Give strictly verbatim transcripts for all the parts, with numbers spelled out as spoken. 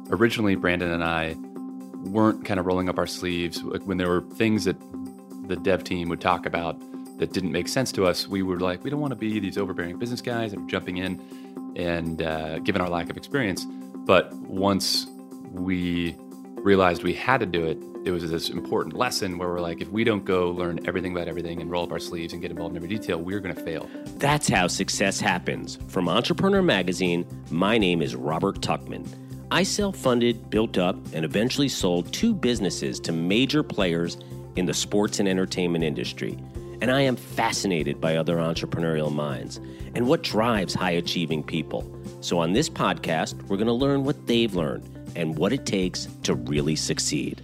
originally Brandon and I weren't kind of rolling up our sleeves. When there were things that the dev team would talk about that didn't make sense to us, we were like, we don't want to be these overbearing business guys that are jumping in and uh, given our lack of experience. But once we realized we had to do it, it was this important lesson where we're like, if we don't go learn everything about everything and roll up our sleeves and get involved in every detail, we're going to fail. That's how success happens. From Entrepreneur Magazine, my name is Robert Tuckman. I self-funded, built up, and eventually sold two businesses to major players in the sports and entertainment industry. And I am fascinated by other entrepreneurial minds and what drives high-achieving people. So on this podcast, we're going to learn what they've learned and what it takes to really succeed.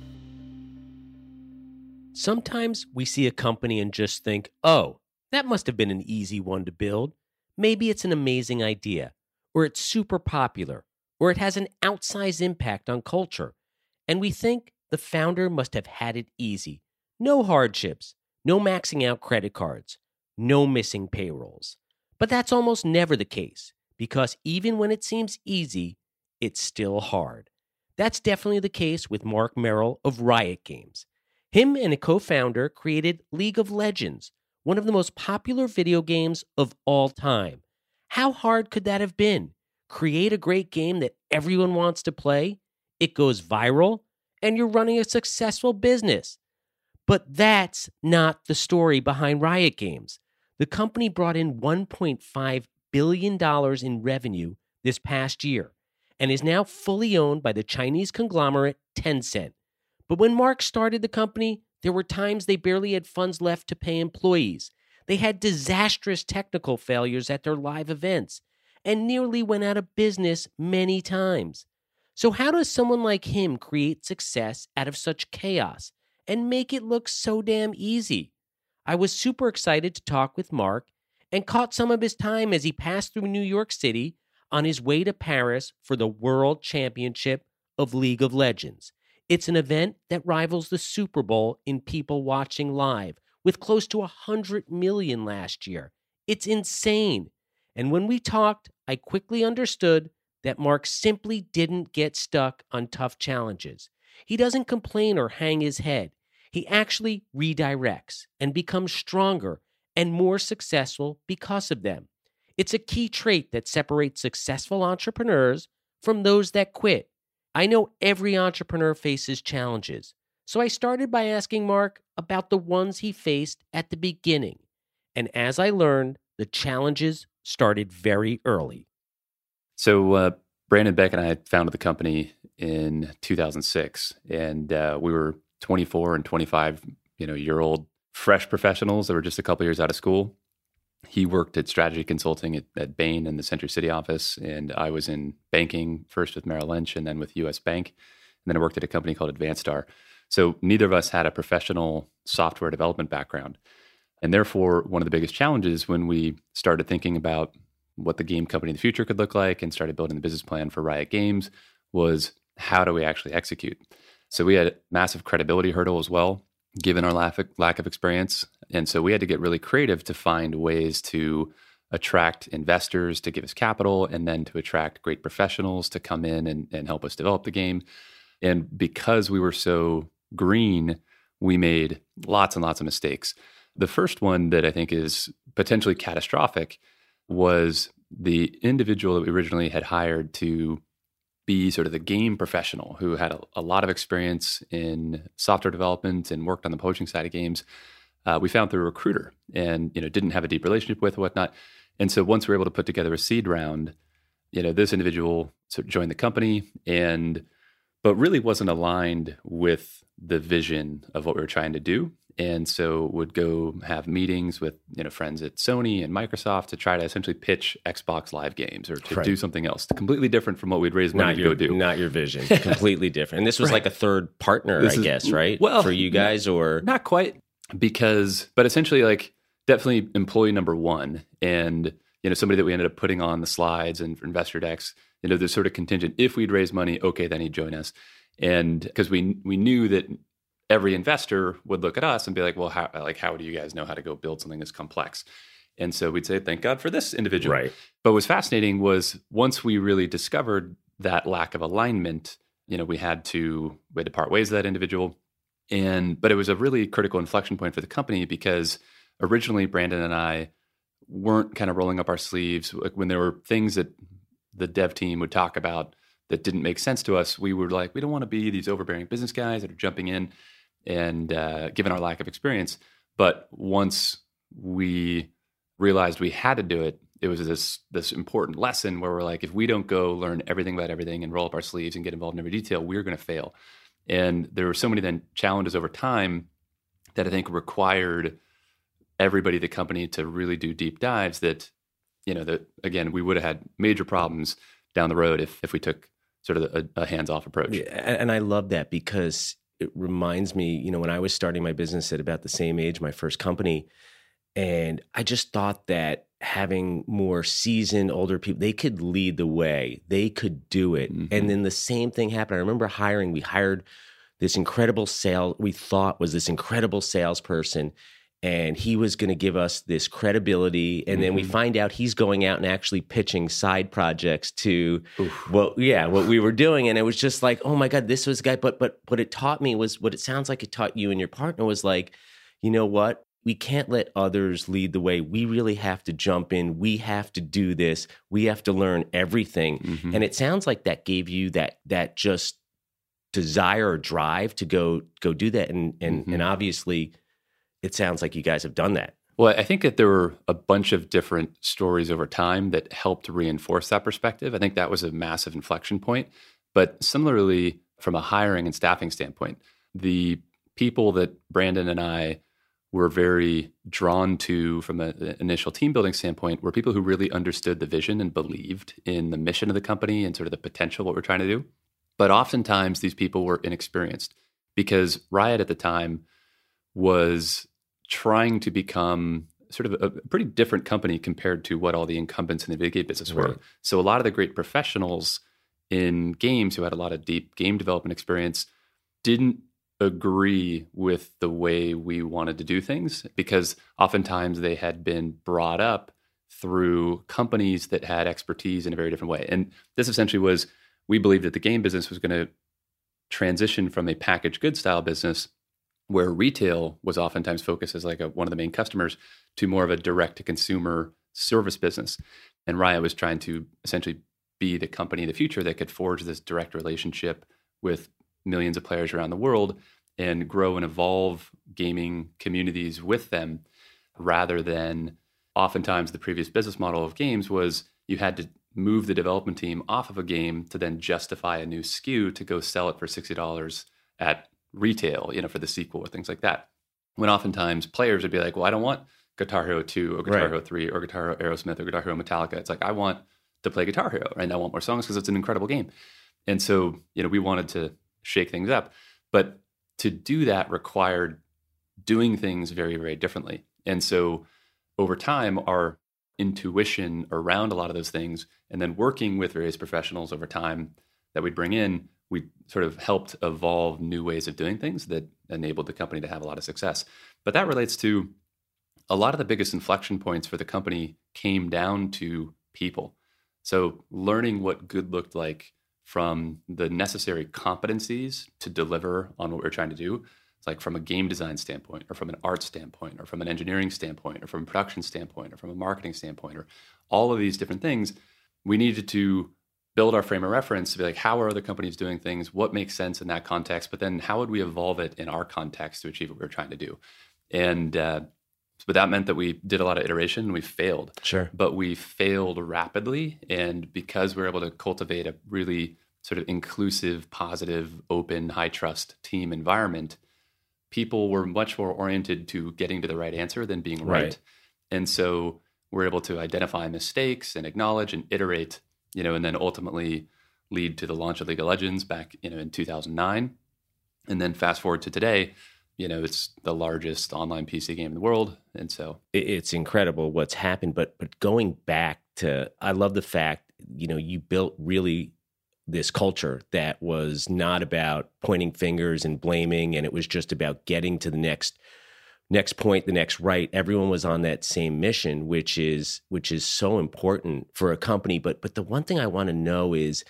Sometimes we see a company and just think, oh, that must have been an easy one to build. Maybe it's an amazing idea, or it's super popular, or it has an outsized impact on culture. And we think the founder must have had it easy. No hardships, no maxing out credit cards, no missing payrolls. But that's almost never the case, because even when it seems easy, it's still hard. That's definitely the case with Mark Merrill of Riot Games. Him and a co-founder created League of Legends, one of the most popular video games of all time. How hard could that have been? Create a great game that everyone wants to play, it goes viral, and you're running a successful business. But that's not the story behind Riot Games. The company brought in one point five billion dollars in revenue this past year and is now fully owned by the Chinese conglomerate Tencent. But when Mark started the company, there were times they barely had funds left to pay employees. They had disastrous technical failures at their live events and nearly went out of business many times. So how does someone like him create success out of such chaos and make it look so damn easy? I was super excited to talk with Mark and caught some of his time as he passed through New York City on his way to Paris for the World Championship of League of Legends. It's an event that rivals the Super Bowl in people watching live, with close to one hundred million last year. It's insane. And when we talked, I quickly understood that Mark simply didn't get stuck on tough challenges. He doesn't complain or hang his head. He actually redirects and becomes stronger and more successful because of them. It's a key trait that separates successful entrepreneurs from those that quit. I know every entrepreneur faces challenges, so I started by asking Mark about the ones he faced at the beginning. And as I learned, the challenges started very early. So uh, Brandon Beck and I founded the company in two thousand six, and uh, we were twenty-four and twenty-five, you know, year old fresh professionals that were just a couple years out of school. He worked at strategy consulting at, at Bain in the Century City office, and I was in banking, first with Merrill Lynch and then with U S Bank. And then I worked at a company called AdvanceStar. So neither of us had a professional software development background. And therefore, one of the biggest challenges when we started thinking about what the game company in the future could look like and started building the business plan for Riot Games was, how do we actually execute? So we had a massive credibility hurdle as well, given our lack of, lack of experience. And so we had to get really creative to find ways to attract investors to give us capital, and then to attract great professionals to come in and, and help us develop the game. And because we were so green, we made lots and lots of mistakes. The first one that I think is potentially catastrophic was the individual that we originally had hired to be sort of the game professional who had a, a lot of experience in software development and worked on the publishing side of games. Uh, we found through a recruiter, and you know didn't have a deep relationship with, whatnot. And so once we were able to put together a seed round, you know this individual sort of joined the company, and but really wasn't aligned with the vision of what we were trying to do. And so would go have meetings with you know friends at Sony and Microsoft to try to essentially pitch Xbox Live games or to right. do something else completely different from what we'd raised money not to your, go do. Not your vision, completely different. And this was right. like a third partner, this I is, guess, right? Well, for you guys, not, or not quite, because but essentially like definitely employee number one, and you know somebody that we ended up putting on the slides and for investor decks. You know, there's sort of contingent. If we'd raise money, okay, then he'd join us, and because we we knew that every investor would look at us and be like, well, how, like, how do you guys know how to go build something this complex? And so we'd say, thank God for this individual. Right. But what was fascinating was once we really discovered that lack of alignment, you know, we had to we had to part ways with that individual. And but it was a really critical inflection point for the company because originally Brandon and I weren't kind of rolling up our sleeves. Like when there were things that the dev team would talk about that didn't make sense to us, we were like, we don't want to be these overbearing business guys that are jumping in and uh, given our lack of experience. But once we realized we had to do it, it was this this important lesson where we're like, if we don't go learn everything about everything and roll up our sleeves and get involved in every detail, we're going to fail. And there were so many then challenges over time that I think required everybody at the company to really do deep dives that, you know, that again, we would have had major problems down the road if if we took sort of a, a hands-off approach. Yeah, and I love that because it reminds me, you know, when I was starting my business at about the same age, my first company, and I just thought that having more seasoned, older people, they could lead the way. They could do it. Mm-hmm. And then the same thing happened. I remember hiring, we hired this incredible sale, we thought was this incredible salesperson, and he was going to give us this credibility. And mm-hmm. then we find out he's going out and actually pitching side projects to, Oof. well, yeah, what we were doing. And it was just like, oh my God, this was a guy. But, but what it taught me was what it sounds like it taught you and your partner was like, you know what? We can't let others lead the way. We really have to jump in. We have to do this. We have to learn everything. Mm-hmm. And it sounds like that gave you that that just desire or drive to go go do that. And and mm-hmm. and obviously, it sounds like you guys have done that. Well, I think that there were a bunch of different stories over time that helped reinforce that perspective. I think that was a massive inflection point. But similarly, from a hiring and staffing standpoint, the people that Brandon and I were very drawn to from an initial team building standpoint were people who really understood the vision and believed in the mission of the company and sort of the potential of what we're trying to do. But oftentimes these people were inexperienced because Riot at the time was trying to become sort of a pretty different company compared to what all the incumbents in the video game business were. Right. So a lot of the great professionals in games who had a lot of deep game development experience didn't agree with the way we wanted to do things because oftentimes they had been brought up through companies that had expertise in a very different way. And this essentially was, we believed that the game business was going to transition from a packaged goods style business where retail was oftentimes focused as like a, one of the main customers to more of a direct to consumer service business. And Riot was trying to essentially be the company of the future that could forge this direct relationship with millions of players around the world and grow and evolve gaming communities with them rather than oftentimes the previous business model of games was you had to move the development team off of a game to then justify a new S K U to go sell it for sixty dollars at retail, you know, for the sequel or things like that. When oftentimes players would be like, well, I don't want Guitar Hero two or Guitar right. Hero three or Guitar Hero Aerosmith or Guitar Hero Metallica. It's like, I want to play Guitar Hero and I want more songs because it's an incredible game. And so, you know, we wanted to shake things up. But to do that required doing things very, very differently. And so over time, our intuition around a lot of those things and then working with various professionals over time that we'd bring in, we sort of helped evolve new ways of doing things that enabled the company to have a lot of success. But that relates to a lot of the biggest inflection points for the company came down to people. So learning what good looked like from the necessary competencies to deliver on what we're trying to do. It's like from a game design standpoint or from an art standpoint or from an engineering standpoint or from a production standpoint or from a marketing standpoint or all of these different things, we needed to build our frame of reference to be like, how are other companies doing things? What makes sense in that context? But then how would we evolve it in our context to achieve what we we're trying to do? And uh, but that meant that we did a lot of iteration and we failed. Sure. But we failed rapidly. And because we were able to cultivate a really sort of inclusive, positive, open, high trust team environment, people were much more oriented to getting to the right answer than being right. right. And so we're able to identify mistakes and acknowledge and iterate, you know, and then ultimately lead to the launch of League of Legends back, you know, in two thousand nine. And then fast forward to today, you know, it's the largest online P C game in the world. And so it's incredible what's happened. But but going back to, I love the fact, you know, you built really this culture that was not about pointing fingers and blaming, and it was just about getting to the next next point, the next right. Everyone was on that same mission, which is which is so important for a company. But but the one thing I want to know is,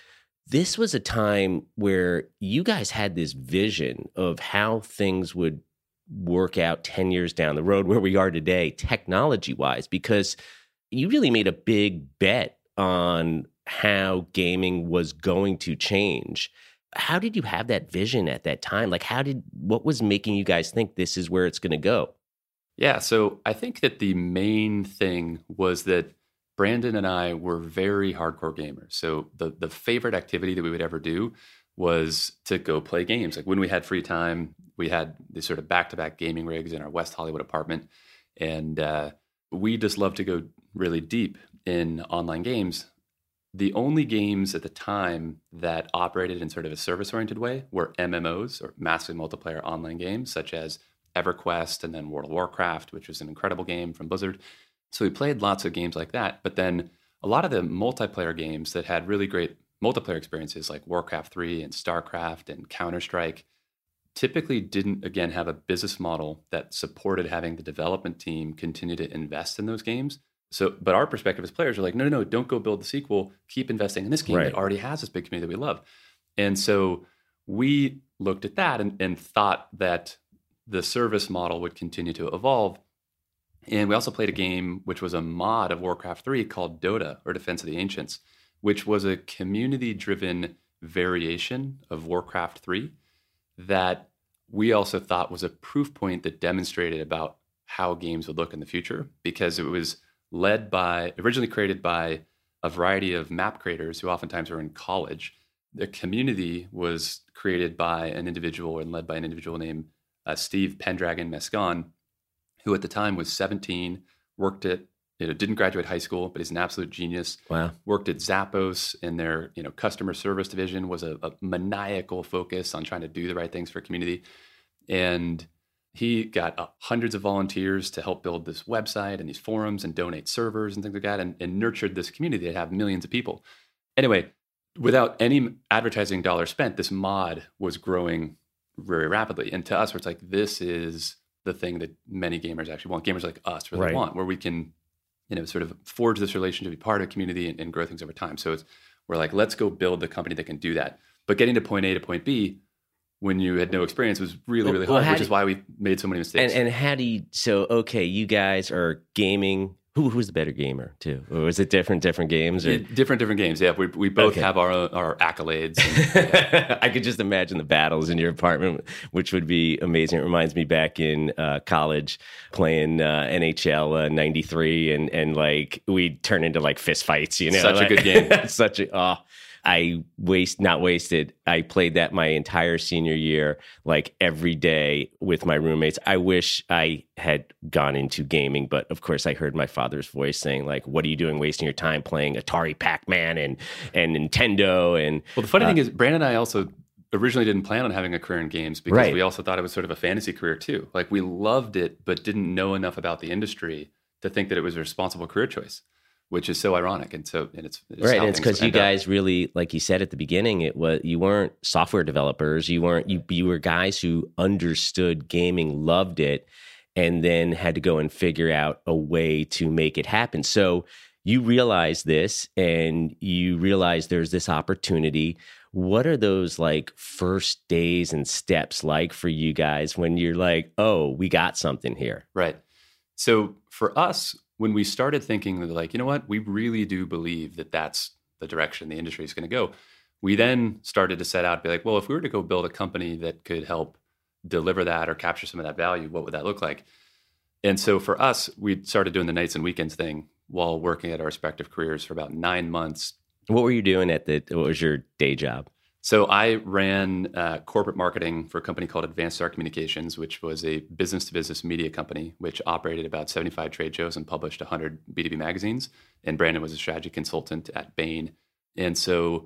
this was a time where you guys had this vision of how things would work out ten years down the road where we are today, technology-wise, because you really made a big bet on how gaming was going to change. How did you have that vision at that time? Like, how did, what was making you guys think this is where it's going to go? Yeah, so I think that the main thing was that Brandon and I were very hardcore gamers. So the the favorite activity that we would ever do was to go play games. Like when we had free time, we had these sort of back-to-back gaming rigs in our West Hollywood apartment. And uh, we just loved to go really deep in online games. The only games at the time that operated in sort of a service-oriented way were M M Os, or massively multiplayer online games, such as EverQuest and then World of Warcraft, which was an incredible game from Blizzard. So we played lots of games like that. But then a lot of the multiplayer games that had really great multiplayer experiences like Warcraft three and StarCraft and Counter-Strike typically didn't, again, have a business model that supported having the development team continue to invest in those games. So, but our perspective as players are like, no, no, no, don't go build the sequel. Keep investing in this game Right. that already has this big community that we love. And so we looked at that and, and thought that the service model would continue to evolve. And we also played a game which was a mod of Warcraft three called Dota, or Defense of the Ancients, which was a community-driven variation of Warcraft three that we also thought was a proof point that demonstrated about how games would look in the future, because it was led by, originally created by a variety of map creators who oftentimes were in college. The community was created by an individual and led by an individual named uh, Steve Pendragon Mescon, who at the time was seventeen, worked at, you know, didn't graduate high school, but he's an absolute genius. Wow. Worked at Zappos in their, you know, customer service division, was a, a maniacal focus on trying to do the right things for community. And he got uh, hundreds of volunteers to help build this website and these forums and donate servers and things like that, and, and nurtured this community that have millions of people. Anyway, without any advertising dollars spent, this mod was growing very rapidly. And to us, it's like, this is the thing that many gamers actually want. Gamers like us really Right. want, where we can, you know, sort of forge this relationship, be part of a community and, and grow things over time. So it's, we're like, let's go build the company that can do that. But getting to point A to point B, when you had no experience, was really, really Well, hard, how which do- is why we made so many mistakes. And and how do you, so, okay, you guys are gaming. Who Who's the better gamer, too? Or is it different, different games? Or? Yeah, different, different games. Yeah, we we both Okay. have our own, our accolades. And, I could just imagine the battles in your apartment, which would be amazing. It reminds me back in uh, college playing uh, N H L uh, ninety-three, and and like we'd turn into like fist fights. You know, Such a like, good game. such a oh, I waste not wasted. I played that my entire senior year, like every day with my roommates. I wish I had gone into gaming, but of course I heard my father's voice saying like, "What are you doing, wasting your time playing Atari, Pac-Man, and and Nintendo?" And well, the funny uh, thing is, Brandon and I also originally didn't plan on having a career in games, because Right. we also thought it was sort of a fantasy career too. Like, we loved it, but didn't know enough about the industry to think that it was a responsible career choice, which is so ironic. And so, and it's, it's right, how and it's things because you end up. guys really, like you said at the beginning, it was you weren't software developers. You weren't you you were guys who understood gaming, loved it, and then had to go and figure out a way to make it happen. So you realize this, and you realize there's this opportunity. What are those like first days and steps like for you guys when you're like, oh, we got something here? Right. So for us, when we started thinking that, like, you know what, we really do believe that that's the direction the industry is going to go, we then started to set out to be like, well, if we were to go build a company that could help deliver that or capture some of that value, what would that look like? And so for us, we started doing the nights and weekends thing while working at our respective careers for about nine months. What were you doing at the? What was your day job? So I ran uh, corporate marketing for a company called Advanced Star Communications, which was a business-to-business media company, which operated about seventy-five trade shows and published one hundred B two B magazines. And Brandon was a strategy consultant at Bain. And so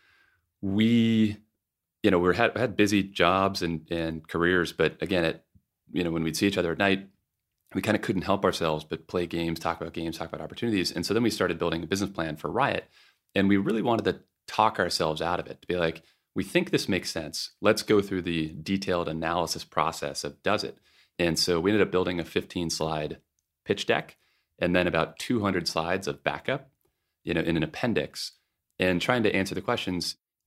we, you know, we had, had busy jobs and, and careers, but again, it, you know, when we'd see each other at night, we kind of couldn't help ourselves but play games, talk about games, talk about opportunities. And so then we started building a business plan for Riot. And we really wanted to talk ourselves out of it, to be like, we think this makes sense. Let's go through the detailed analysis process of does it? And so we ended up building a fifteen slide pitch deck and then about two hundred slides of backup, you know, in an appendix, and trying to answer the questions.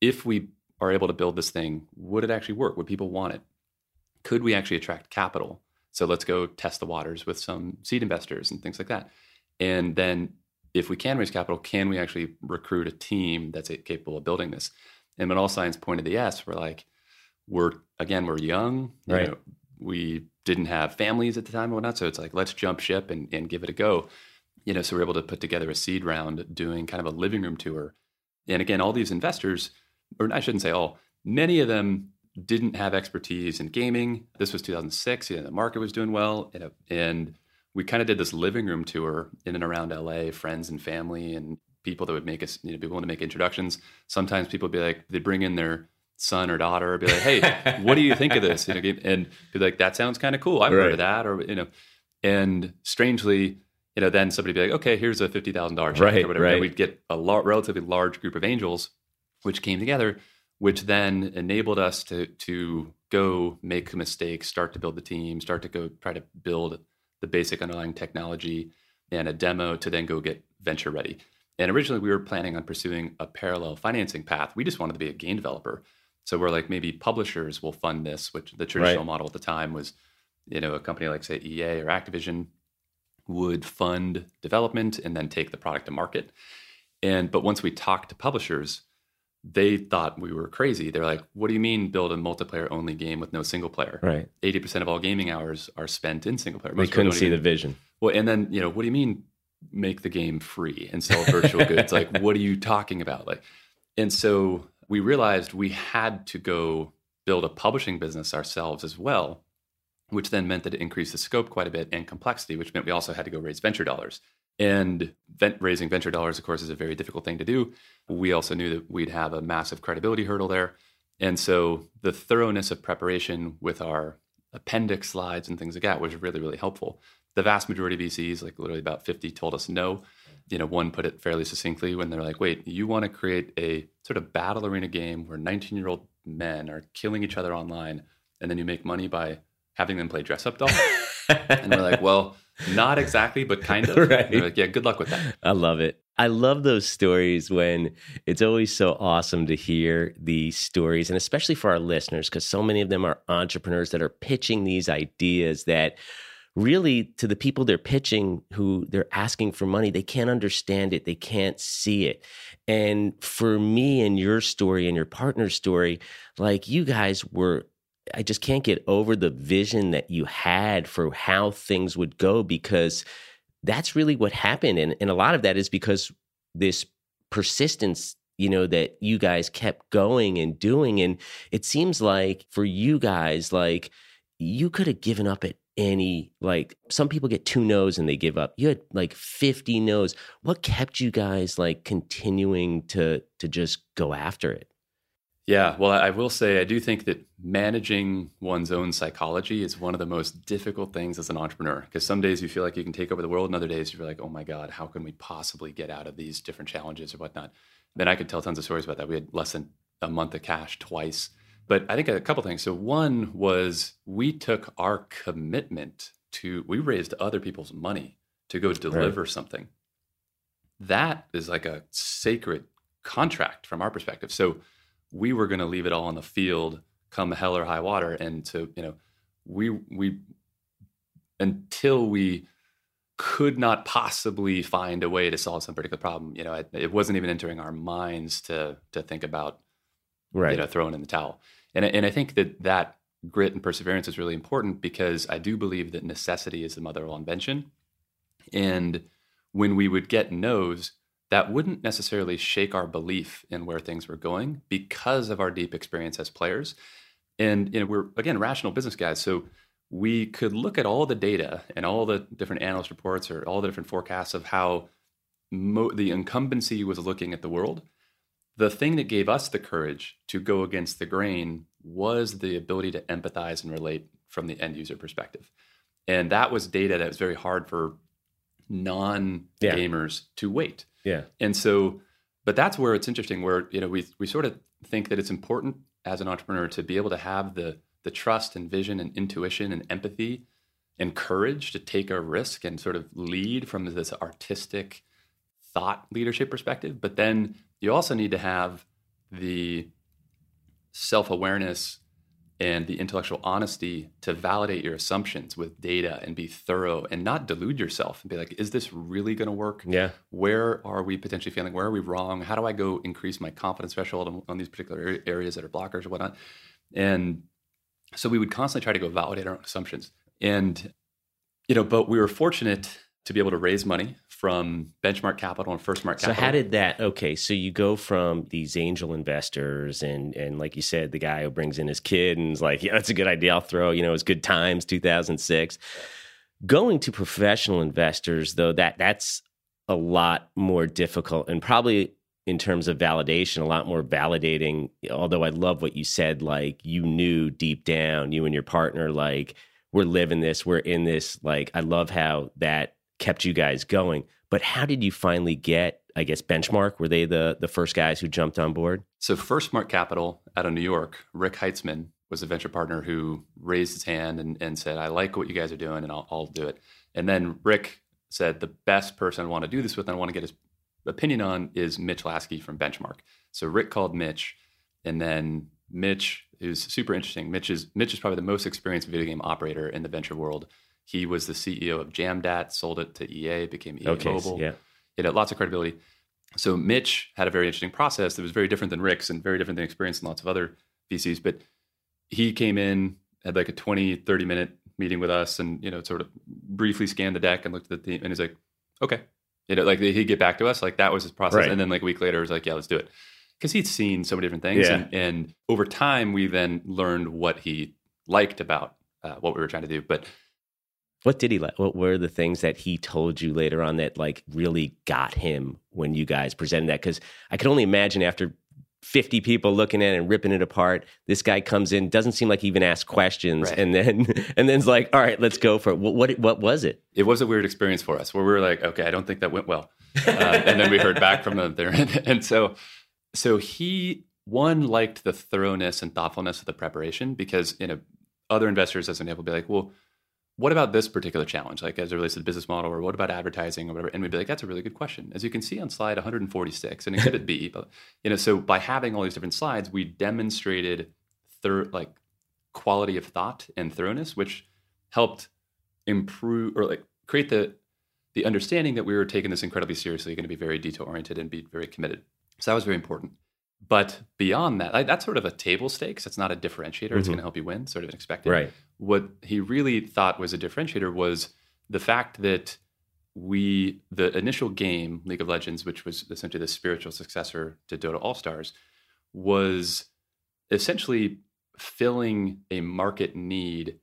if we are able to build this thing, would it actually work? Would people want it? Could we actually attract capital? So let's go test the waters with some seed investors and things like that. And then if we can raise capital, can we actually recruit a team that's capable of building this? And when all signs pointed to yes, we're like, we're, again, we're young. You Right. know, we didn't have families at the time and whatnot. So it's like, let's jump ship and, and give it a go. You know, so we're able to put together a seed round doing kind of a living room tour. And again, all these investors, or I shouldn't say all, many of them didn't have expertise in gaming. This was two thousand six. You know, the market was doing well. And, and we kind of did this living room tour in and around L A, friends and family and people that would make us, you know, people want to make introductions. Sometimes people would be like, they'd bring in their son or daughter, be like, hey, what do you think of this? You know, and be like, that sounds kind of cool. I've Right. heard of that. Or, you know, and strangely, you know, then somebody would be like, okay, here's a fifty thousand dollars check Right, or whatever. right. And we'd get a lar- relatively large group of angels, which came together, which then enabled us to to go make mistakes, start to build the team, start to go try to build the basic underlying technology and a demo to then go get venture ready. And originally we were planning on pursuing a parallel financing path. We just wanted to be a game developer. So we're like, maybe publishers will fund this, which the traditional Right. model at the time was, you know, a company like say E A or Activision would fund development and then take the product to market. And but once we talked to publishers, they thought we were crazy. They're like, what do you mean build a multiplayer only game with no single player? Right. eighty percent of all gaming hours are spent in single player. They Most people couldn't don't see even- the vision. Well, and then, you know, what do you mean make the game free and sell virtual goods? Like, what are you talking about? Like, and so we realized we had to go build a publishing business ourselves as well, which then meant that it increased the scope quite a bit and complexity, which meant we also had to go raise venture dollars. And vent- raising venture dollars, of course, is a very difficult thing to do. We also knew that we'd have a massive credibility hurdle there. And so the thoroughness of preparation with our appendix slides and things like that was really, really helpful. The vast majority of V Cs, like literally about fifty, told us no. You know, one put it fairly succinctly when they're like, wait, you want to create a sort of battle arena game where nineteen-year-old men are killing each other online, and then you make money by having them play dress-up doll? And we're like, well, not exactly, but kind of. Right. And they're like, yeah, good luck with that. I love it. I love those stories when it's always so awesome to hear these stories, and especially for our listeners, because so many of them are entrepreneurs that are pitching these ideas that really, to the people they're pitching who they're asking for money, they can't understand it. They can't see it. And for me and your story and your partner's story, like you guys were, I just can't get over the vision that you had for how things would go, because that's really what happened. And, and a lot of that is because this persistence, you know, that you guys kept going and doing. And it seems like for you guys, like you could have given up at any, like some people get two no's and they give up. You had like fifty no's. What kept you guys like continuing to to just go after it? Yeah, well, I will say I do think that managing one's own psychology is one of the most difficult things as an entrepreneur, because some days you feel like you can take over the world, and other days you're like, oh my God, how can we possibly get out of these different challenges or whatnot? Then I could tell tons of stories about that. We had less than a month of cash twice. But I think a couple things. So one was we took our commitment to, we raised other people's money to go deliver right. something. That is like a sacred contract from our perspective. So we were going to leave it all on the field come hell or high water. And so, you know, we, we, until we could not possibly find a way to solve some particular problem, you know, it, it wasn't even entering our minds to, to think about, right. you know, throwing in the towel. And, and I think that that grit and perseverance is really important, because I do believe that necessity is the mother of all invention. And when we would get no's, that wouldn't necessarily shake our belief in where things were going because of our deep experience as players. And, you know, we're, again, rational business guys. So we could look at all the data and all the different analyst reports or all the different forecasts of how mo- the incumbency was looking at the world. The thing that gave us the courage to go against the grain was the ability to empathize and relate from the end user perspective. And that was data that was very hard for non-gamers yeah. to weight. Yeah. And so, but that's where it's interesting, where, you know, we we sort of think that it's important as an entrepreneur to be able to have the the trust and vision and intuition and empathy and courage to take a risk and sort of lead from this artistic thought leadership perspective. But then you also need to have the self-awareness and the intellectual honesty to validate your assumptions with data and be thorough and not delude yourself and be like, is this really going to work? Yeah. Where are we potentially failing? Where are we wrong? How do I go increase my confidence threshold on, on these particular areas that are blockers or whatnot? And so we would constantly try to go validate our own assumptions. And, you know, but we were fortunate to be able to raise money from Benchmark Capital and First Mark Capital. So how did that, okay, so you go from these angel investors and, and like you said, the guy who brings in his kid and is like, yeah, that's a good idea, I'll throw, you know, it's good times, two thousand six. Going to professional investors, though, that that's a lot more difficult and probably in terms of validation, a lot more validating, although I love what you said, like you knew deep down, you and your partner, like, we're living this, we're in this, like, I love how that kept you guys going. But how did you finally get, I guess, Benchmark? Were they the the first guys who jumped on board? So First Mark Capital out of New York, Rick Heitzman was a venture partner who raised his hand and, and said, I like what you guys are doing and I'll, I'll do it. And then Rick said, the best person I want to do this with and I want to get his opinion on is Mitch Lasky from Benchmark. So Rick called Mitch, and then Mitch is super interesting. Mitch is, Mitch is probably the most experienced video game operator in the venture world. He was the C E O of Jamdat, sold it to E A, became E A okay, Mobile. Yeah. It had lots of credibility. So Mitch had a very interesting process that was very different than Rick's and very different than experience in lots of other V Cs. But he came in, had like a twenty, thirty minute meeting with us and, you know, sort of briefly scanned the deck and looked at the team and he's like, okay. You know, like he'd get back to us. Like that was his process. Right. And then like a week later, it was like, yeah, let's do it. Because he'd seen so many different things. Yeah. And, and over time, we then learned what he liked about uh, what we were trying to do. But what did he like? What were the things that he told you later on that like really got him when you guys presented that? Because I could only imagine after fifty people looking at it and ripping it apart, this guy comes in, doesn't seem like he even asked questions, right. and then and then's like, all right, let's go for it. What what, what was it? It was a weird experience for us where we were like, okay, I don't think that went well, uh, and then we heard back from them there, and, and so so he one liked the thoroughness and thoughtfulness of the preparation because you know other investors, as an example, be like, well, what about this particular challenge, like as it relates to the business model, or what about advertising or whatever? And we'd be like, that's a really good question. As you can see on slide one forty-six in Exhibit B, but, you know, so by having all these different slides, we demonstrated thir- like quality of thought and thoroughness, which helped improve or like create the the understanding that we were taking this incredibly seriously, going to be very detail oriented and be very committed. So that was very important. But beyond that, like, that's sort of a table stakes. It's not a differentiator. Mm-hmm. It's going to help you win, sort of expected. Right. What he really thought was a differentiator was the fact that we, the initial game, League of Legends, which was essentially the spiritual successor to Dota All-Stars, was essentially filling a market need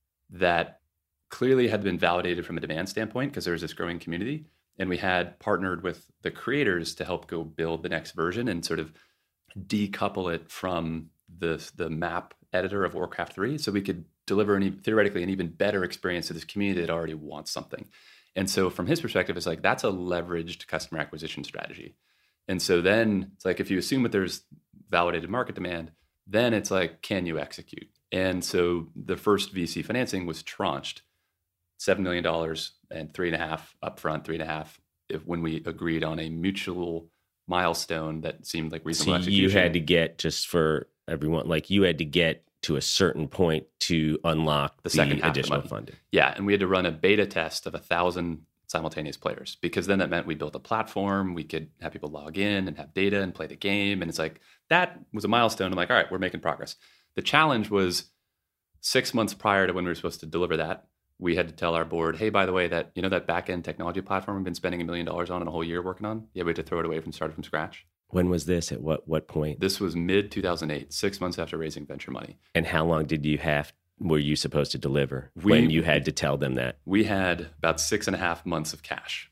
that clearly had been validated from a demand standpoint because there was this growing community. And we had partnered with the creators to help go build the next version and sort of decouple it from the the map editor of Warcraft three, so we could deliver an, theoretically an even better experience to this community that already wants something. And so from his perspective, it's like that's a leveraged customer acquisition strategy. And so then it's like if you assume that there's validated market demand, then it's like, can you execute? And so the first V C financing was tranched, seven million dollars and three and a half upfront, three and a half if, when we agreed on a mutual milestone that seemed like reasonable so execution. You had to get, just for everyone, like you had to get to a certain point to unlock the, the second half additional of the money. funding. Yeah, and we had to run a beta test of a thousand simultaneous players because then that meant we built a platform, we could have people log in and have data and play the game. And it's like, that was a milestone. I'm like, all right, we're making progress. The challenge was six months prior to when we were supposed to deliver that, we had to tell our board, hey, by the way, that, you know, that back-end technology platform we've been spending a million dollars on in a whole year working on? Yeah, we had to throw it away from started from scratch. When was this? At what what point? This was mid two thousand eight, six months after raising venture money. And how long did you have, were you supposed to deliver we, when you had to tell them that? We had about six and a half months of cash.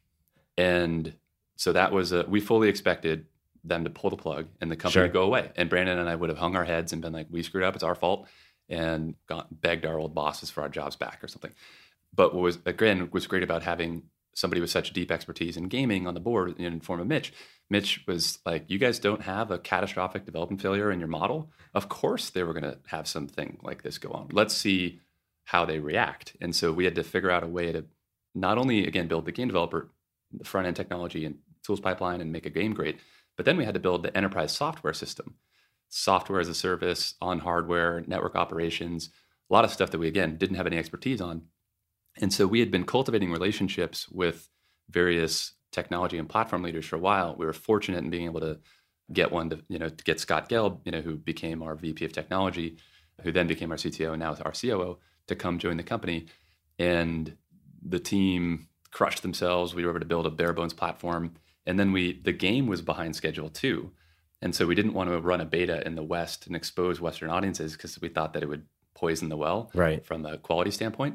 And so that was, a, we fully expected them to pull the plug and the company Sure. to go away. And Brandon and I would have hung our heads and been like, we screwed up, it's our fault, and got, begged our old bosses for our jobs back or something. But what was, again, was great about having somebody with such deep expertise in gaming on the board in the form of Mitch. Mitch was like, you guys don't have a catastrophic development failure in your model. Of course they were going to have something like this go on. Let's see how they react. And so we had to figure out a way to not only, again, build the game developer, the front-end technology and tools pipeline and make a game great, but then we had to build the enterprise software system. software as a service, on hardware, network operations, a lot of stuff that we, again, didn't have any expertise on. And so we had been cultivating relationships with various technology and platform leaders for a while. We were fortunate in being able to get one to, you know, to get Scott Gelb, you know, who became our V P of technology, who then became our C T O and now is our C O O, to come join the company. And the team crushed themselves. We were able to build a bare bones platform. And then we, the game was behind schedule too. And so we didn't want to run a beta in the West and expose Western audiences because we thought that it would poison the well right. from a quality standpoint.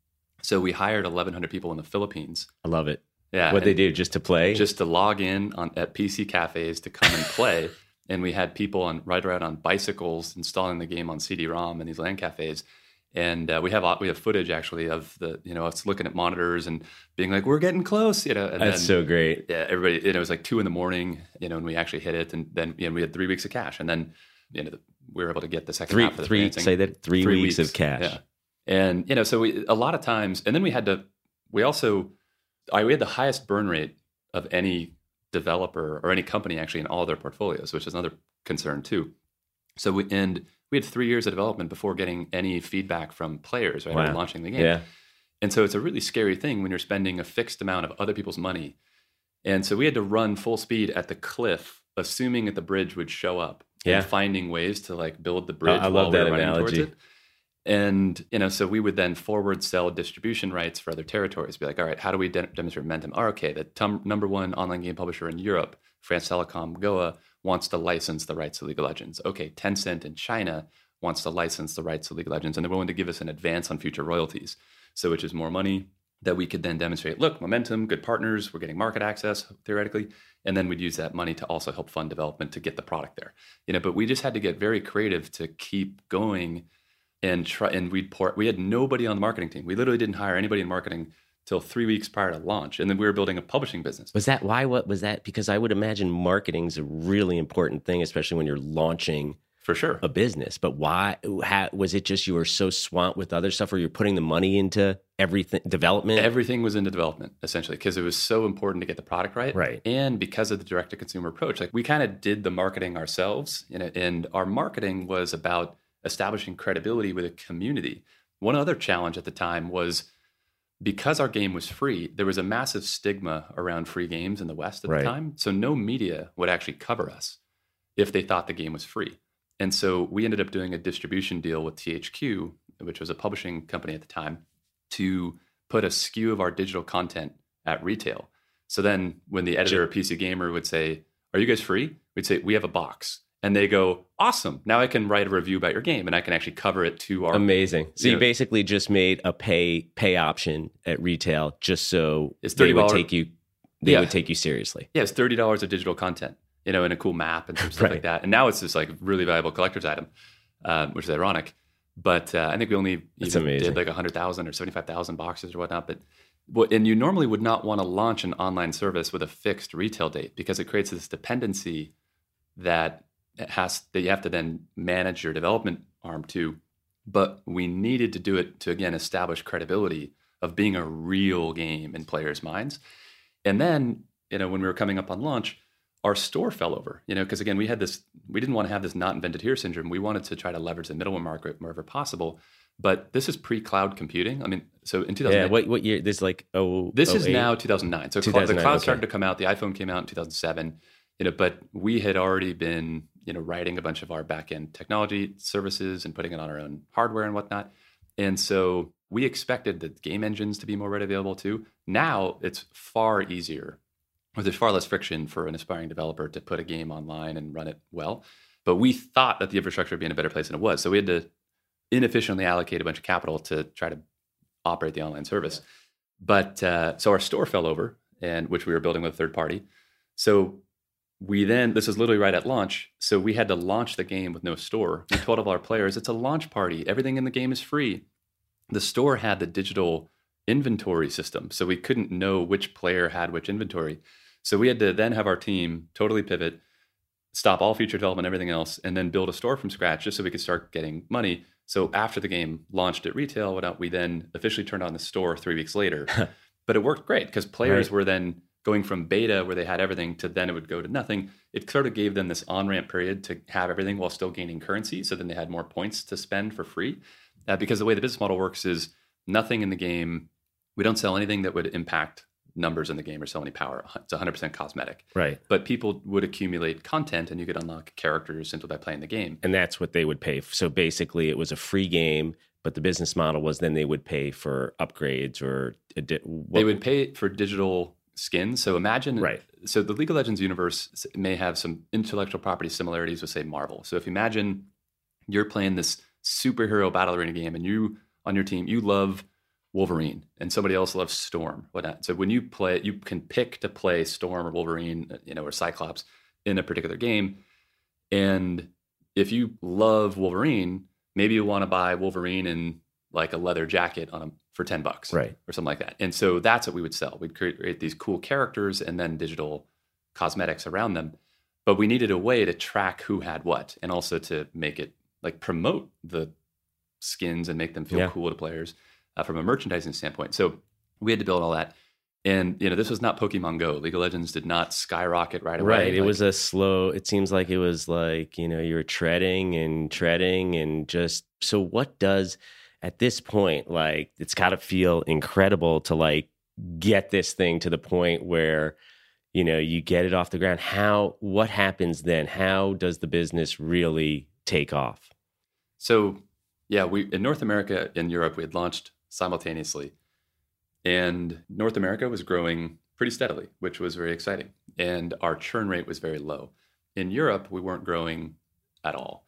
So we hired eleven hundred people in the Philippines. I love it. Yeah. What they do just to play? Just to log in on at P C cafes to come and play. And we had people on ride around on bicycles installing the game on C D ROM in these LAN cafes. And uh, we have we have footage actually of the, you know, us looking at monitors and being like, we're getting close, you know. And That's then, so great. Yeah, everybody, you know, it was like two in the morning, you know, and we actually hit it. And then, you know, we had three weeks of cash. And then, you know, we were able to get the second three, half of the three, financing. say that, three, three weeks, weeks of cash. Yeah. And, you know, so we, a lot of times, and then we had to, we also, I, we had the highest burn rate of any developer or any company actually in all their portfolios, which is another concern too. So we, and we had three years of development before getting any feedback from players, right? Wow. Or launching the game. Yeah. And so it's a really scary thing when you're spending a fixed amount of other people's money. And so we had to run full speed at the cliff, assuming that the bridge would show up. Yeah. And finding ways to like build the bridge. I, I while love we that were running analogy. towards it. And, you know, so we would then forward sell distribution rights for other territories. Be like, all right, how do we de- demonstrate momentum? Oh, okay, the tum- number one online game publisher in Europe, France Telecom, G O A, wants to license the rights to League of Legends. Okay, Tencent in China wants to license the rights to League of Legends, and they're willing to give us an advance on future royalties. So which is more money that we could then demonstrate, look, momentum, good partners, we're getting market access, theoretically. And then we'd use that money to also help fund development to get the product there. You know, but we just had to get very creative to keep going. And try, and we'd pour, we had nobody on the marketing team. We literally didn't hire anybody in marketing till three weeks prior to launch. And then we were building a publishing business. Was that why? What was that? Because I would imagine marketing is a really important thing, especially when you're launching for sure a business. But why? How, was it just you were so swamped with other stuff, or you're putting the money into everything, development? Everything was into development, essentially, because it was so important to get the product right. Right. And because of the direct-to-consumer approach, like we kind of did the marketing ourselves, you know, and our marketing was about establishing credibility with a community. One other challenge at the time was because our game was free, there was a massive stigma around free games in the West at right. the time. So no media would actually cover us if they thought the game was free. And so we ended up doing a distribution deal with T H Q, which was a publishing company at the time, to put a S K U of our digital content at retail. So then when the editor of P C Gamer would say, are you guys free? We'd say, we have a box. And they go, awesome. Now I can write a review about your game and I can actually cover it to our... Amazing. So you, you know, basically just made a pay pay option at retail just so it's they would take you they yeah. would take you seriously. Yeah, it's thirty dollars of digital content, you know, and a cool map and some stuff right. like that. And now it's this like really valuable collector's item, um, which is ironic. But uh, I think we only even did like one hundred thousand or seventy-five thousand boxes or whatnot. But well, and you normally would not want to launch an online service with a fixed retail date because it creates this dependency that it has that you have to then manage your development arm to. But we needed to do it to, again, establish credibility of being a real game in players' minds. And then, you know, when we were coming up on launch, our store fell over, you know, because again, we had this, we didn't want to have this not invented here syndrome. We wanted to try to leverage the middleware market wherever possible. But this is pre-cloud computing. I mean, so in two thousand eight. Yeah, what, what year? This is like, oh, This oh is eight? now two thousand nine. So two thousand nine, the cloud okay. started to come out. The iPhone came out in two thousand seven. You know, but we had already been, you know, writing a bunch of our back-end technology services and putting it on our own hardware and whatnot. And so we expected the game engines to be more readily available too. Now it's far easier, or there's far less friction for an aspiring developer to put a game online and run it well. But we thought that the infrastructure would be in a better place than it was. So we had to inefficiently allocate a bunch of capital to try to operate the online service. But uh, so our store fell over, and which we were building with a third party. So we then, this is literally right at launch, so we had to launch the game with no store. We told all our players, it's a launch party. Everything in the game is free. The store had the digital inventory system, so we couldn't know which player had which inventory. So we had to then have our team totally pivot, stop all future development, everything else, and then build a store from scratch just so we could start getting money. So after the game launched at retail, we then officially turned on the store three weeks later. But it worked great because players right. were then going from beta where they had everything to then it would go to nothing, it sort of gave them this on-ramp period to have everything while still gaining currency. So then they had more points to spend for free. Uh, because the way the business model works is nothing in the game, we don't sell anything that would impact numbers in the game or sell any power. It's one hundred percent cosmetic. Right. But people would accumulate content and you could unlock characters simply by playing the game. And that's what they would pay. So basically it was a free game, but the business model was then they would pay for upgrades or... Adi- what, they would pay for digital skins. So imagine... Right. So the League of Legends universe may have some intellectual property similarities with, say, Marvel. So if you imagine you're playing this superhero battle arena game and you, on your team, you love Wolverine and somebody else loves Storm, whatnot. So when you play, you can pick to play Storm or Wolverine, you know, or Cyclops in a particular game. And if you love Wolverine, maybe you want to buy Wolverine in like a leather jacket on a, for ten bucks, right, or something like that. And so that's what we would sell. We'd create, create these cool characters and then digital cosmetics around them. But we needed a way to track who had what, and also to make it like promote the skins and make them feel yeah. cool to players. Uh, from a merchandising standpoint. So we had to build all that. And, you know, this was not Pokemon Go. League of Legends did not skyrocket right away. Right. It like, was a slow, it seems like it was like, you know, you were treading and treading and just, so what does, at this point, like, it's got to feel incredible to like get this thing to the point where, you know, you get it off the ground. How, what happens then? How does the business really take off? So, yeah, we in North America and Europe, we had launched simultaneously. And North America was growing pretty steadily, which was very exciting. And our churn rate was very low. In Europe, we weren't growing at all.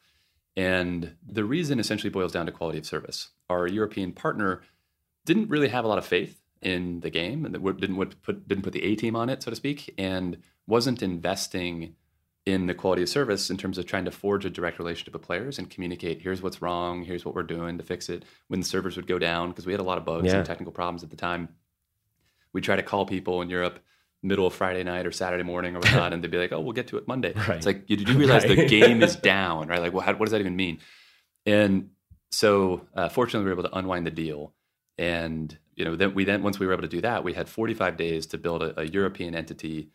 And the reason essentially boils down to quality of service. Our European partner didn't really have a lot of faith in the game and didn't put, didn't put the A team on it, so to speak, and wasn't investing in the quality of service in terms of trying to forge a direct relationship with players and communicate, here's what's wrong, here's what we're doing to fix it. When the servers would go down, because we had a lot of bugs yeah. and technical problems at the time, we'd try to call people in Europe middle of Friday night or Saturday morning or whatnot, and they'd be like, oh, we'll get to it Monday. Right. It's like, you do realize right. the game is down, right? Like, well, how, what does that even mean? And so uh, fortunately, we were able to unwind the deal. And, you know, then we then, once we were able to do that, we had forty-five days to build a, a European entity,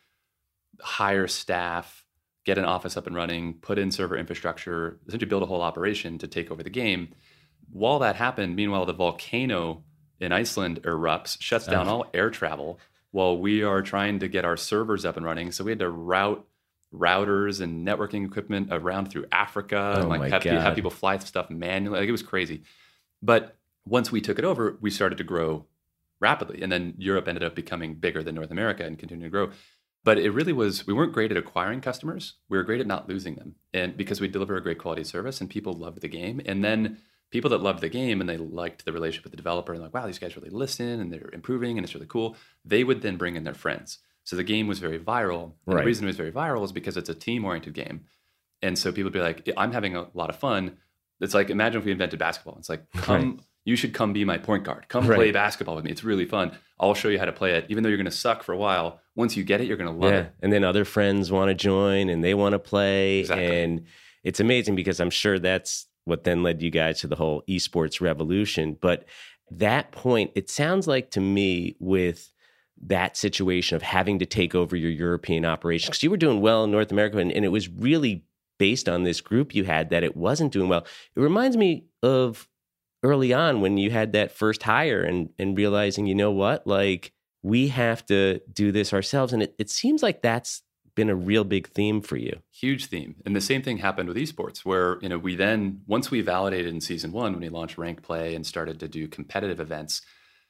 hire staff, get an office up and running, put in server infrastructure, essentially build a whole operation to take over the game. While that happened, meanwhile, the volcano in Iceland erupts, shuts down oh. all air travel while we are trying to get our servers up and running. So we had to route routers and networking equipment around through Africa oh and like have, have people fly stuff manually. Like, it was crazy. But once we took it over, we started to grow rapidly. And then Europe ended up becoming bigger than North America and continuing to grow. But it really was, we weren't great at acquiring customers. We were great at not losing them. And because we deliver a great quality service and people loved the game. And then people that loved the game and they liked the relationship with the developer and like, wow, these guys really listen and they're improving and it's really cool. They would then bring in their friends. So the game was very viral. And right. the reason it was very viral is because it's a team-oriented game. And so people would be like, I'm having a lot of fun. It's like, imagine if we invented basketball. It's like, come, right. you should come be my point guard. Come right. play basketball with me. It's really fun. I'll show you how to play it. Even though you're going to suck for a while, once you get it, you're going to love yeah. it. And then other friends want to join and they want to play. Exactly. And it's amazing because I'm sure that's what then led you guys to the whole esports revolution. But that point, it sounds like to me with that situation of having to take over your European operation, because you were doing well in North America and, and it was really based on this group you had that it wasn't doing well. It reminds me of early on when you had that first hire and, and realizing, you know what, like we have to do this ourselves. And it, it seems like that's been a real big theme for you. Huge theme. And the same thing happened with esports where, you know, we then, once we validated in season one, when we launched Rank Play and started to do competitive events,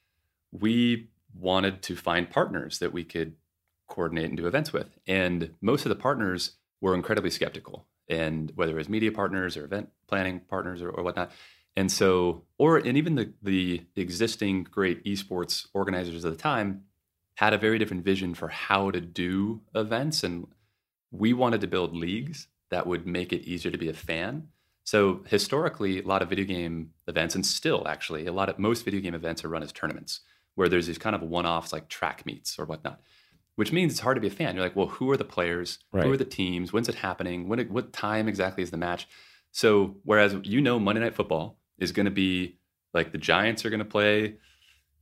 we wanted to find partners that we could coordinate and do events with. And most of the partners were incredibly skeptical. And whether it was media partners or event planning partners or, or whatnot. And so, or, and even the, the existing great esports organizers at the time had a very different vision for how to do events. And we wanted to build leagues that would make it easier to be a fan. So historically, a lot of video game events, and still actually, a lot of, most video game events are run as tournaments where there's these kind of one-offs like track meets or whatnot, which means it's hard to be a fan. You're like, well, who are the players? Right. Who are the teams? When's it happening? When? What time exactly is the match? So whereas, you know, Monday Night Football is going to be like the Giants are going to play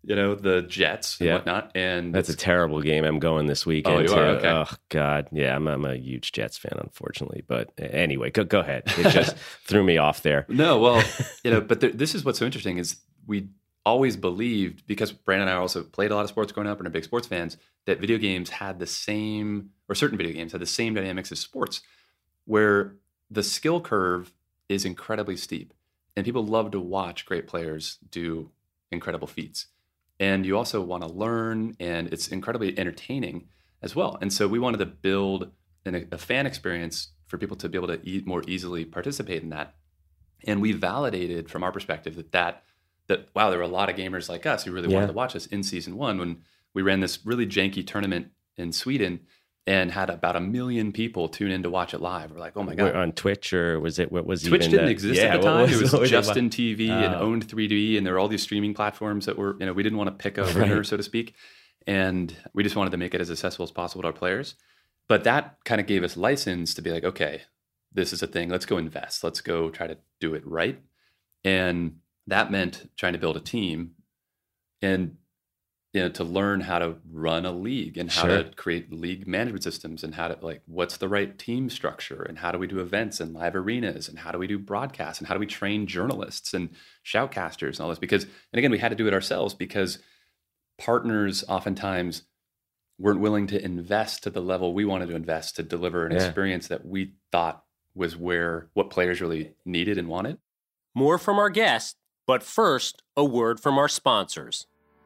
you know, the Jets and Yeah. whatnot. And That's a terrible game. I'm going this weekend. Oh, you too. are? Okay. Oh, God. Yeah, I'm, I'm a huge Jets fan, unfortunately. But anyway, go, go ahead. It just threw me off there. No, well, you know, but there, this is what's so interesting is we always believed, because Brandon and I also played a lot of sports growing up and are big sports fans, that video games had the same, or certain video games had the same dynamics as sports, where the skill curve is incredibly steep. And people love to watch great players do incredible feats. And you also want to learn, and it's incredibly entertaining as well. And so we wanted to build an, a fan experience for people to be able to e- more easily participate in that. And we validated from our perspective that that, that wow, there were a lot of gamers like us who really Yeah. wanted to watch us in season one when we ran this really janky tournament in Sweden and had about a million people tune in to watch it live. We're like, oh my God. Were on Twitch, or was it, what was Twitch even didn't the, exist yeah, at the what time. was- it was what was Justin T V and Oh. Owned three D, and there were all these streaming platforms that were, you know, we didn't want to pick a winner, Right. so to speak. And we just wanted to make it as accessible as possible to our players. But that kind of gave us license to be like, okay, this is a thing. Let's go invest. Let's go try to do it right. And that meant trying to build a team and, you know, to learn how to run a league and how Sure. to create league management systems and how to, like, what's the right team structure and how do we do events and live arenas and how do we do broadcasts and how do we train journalists and shoutcasters and all this. Because, and again, we had to do it ourselves because partners oftentimes weren't willing to invest to the level we wanted to invest to deliver an Yeah. experience that we thought was where what players really needed and wanted. More from our guest, but first, a word from our sponsors.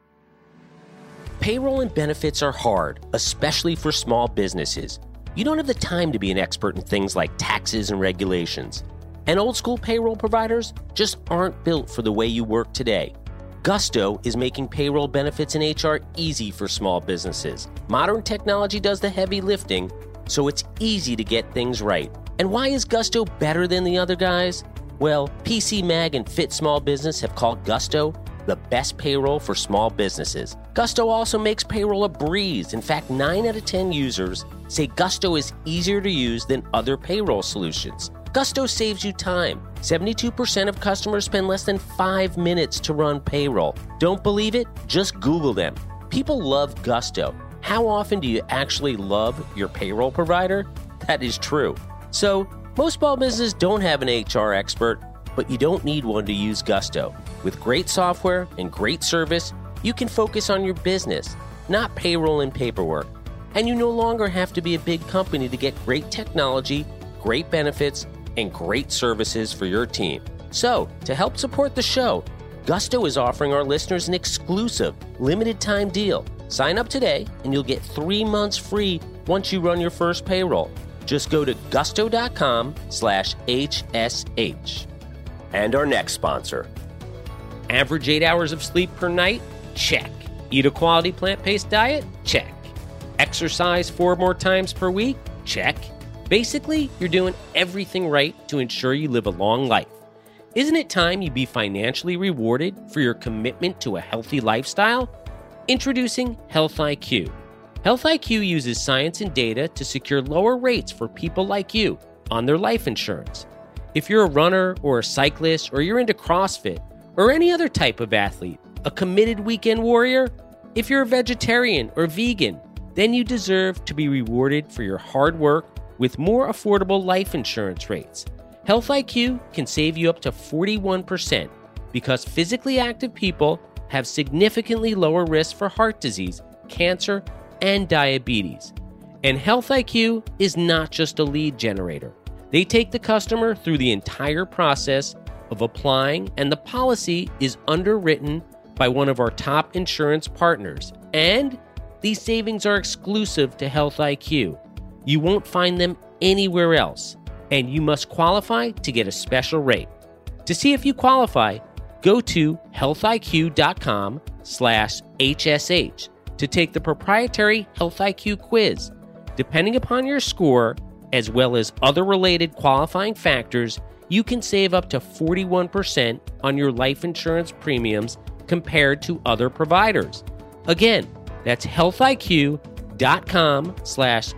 Payroll and benefits are hard, especially for small businesses. You don't have the time to be an expert in things like taxes and regulations. And old school payroll providers just aren't built for the way you work today. Gusto is making payroll, benefits, and H R easy for small businesses. Modern technology does the heavy lifting, so it's easy to get things right. And why is Gusto better than the other guys? Well, P C Mag and Fit Small Business have called Gusto the best payroll for small businesses. Gusto also makes payroll a breeze. In fact, nine out of ten users say Gusto is easier to use than other payroll solutions. Gusto saves you time. seventy-two percent of customers spend less than five minutes to run payroll. Don't believe it? Just Google them. People love Gusto. How often do you actually love your payroll provider? That is true. So, most small businesses don't have an H R expert, but you don't need one to use Gusto. With great software and great service, you can focus on your business, not payroll and paperwork. And you no longer have to be a big company to get great technology, great benefits, and great services for your team. So, to help support the show, Gusto is offering our listeners an exclusive, limited-time deal. Sign up today, and you'll get three months free once you run your first payroll. Just go to gusto.com slash HSH. And our next sponsor. Average eight hours of sleep per night? Check. Eat a quality plant-based diet? Check. Exercise four more times per week? Check. Basically, you're doing everything right to ensure you live a long life. Isn't it time you be financially rewarded for your commitment to a healthy lifestyle? Introducing Health I Q. Health I Q uses science and data to secure lower rates for people like you on their life insurance. If you're a runner or a cyclist, or you're into CrossFit, or any other type of athlete, a committed weekend warrior, if you're a vegetarian or vegan, then you deserve to be rewarded for your hard work with more affordable life insurance rates. Health I Q can save you up to forty-one percent because physically active people have significantly lower risk for heart disease, cancer, and diabetes. And Health I Q is not just a lead generator. They take the customer through the entire process of applying, and the policy is underwritten by one of our top insurance partners. And these savings are exclusive to Health I Q. You won't find them anywhere else, and you must qualify to get a special rate. To see if you qualify, go to healthiq.com slash HSH to take the proprietary Health I Q quiz. Depending upon your score, as well as other related qualifying factors, you can save up to forty-one percent on your life insurance premiums compared to other providers. Again, that's healthiq.com slash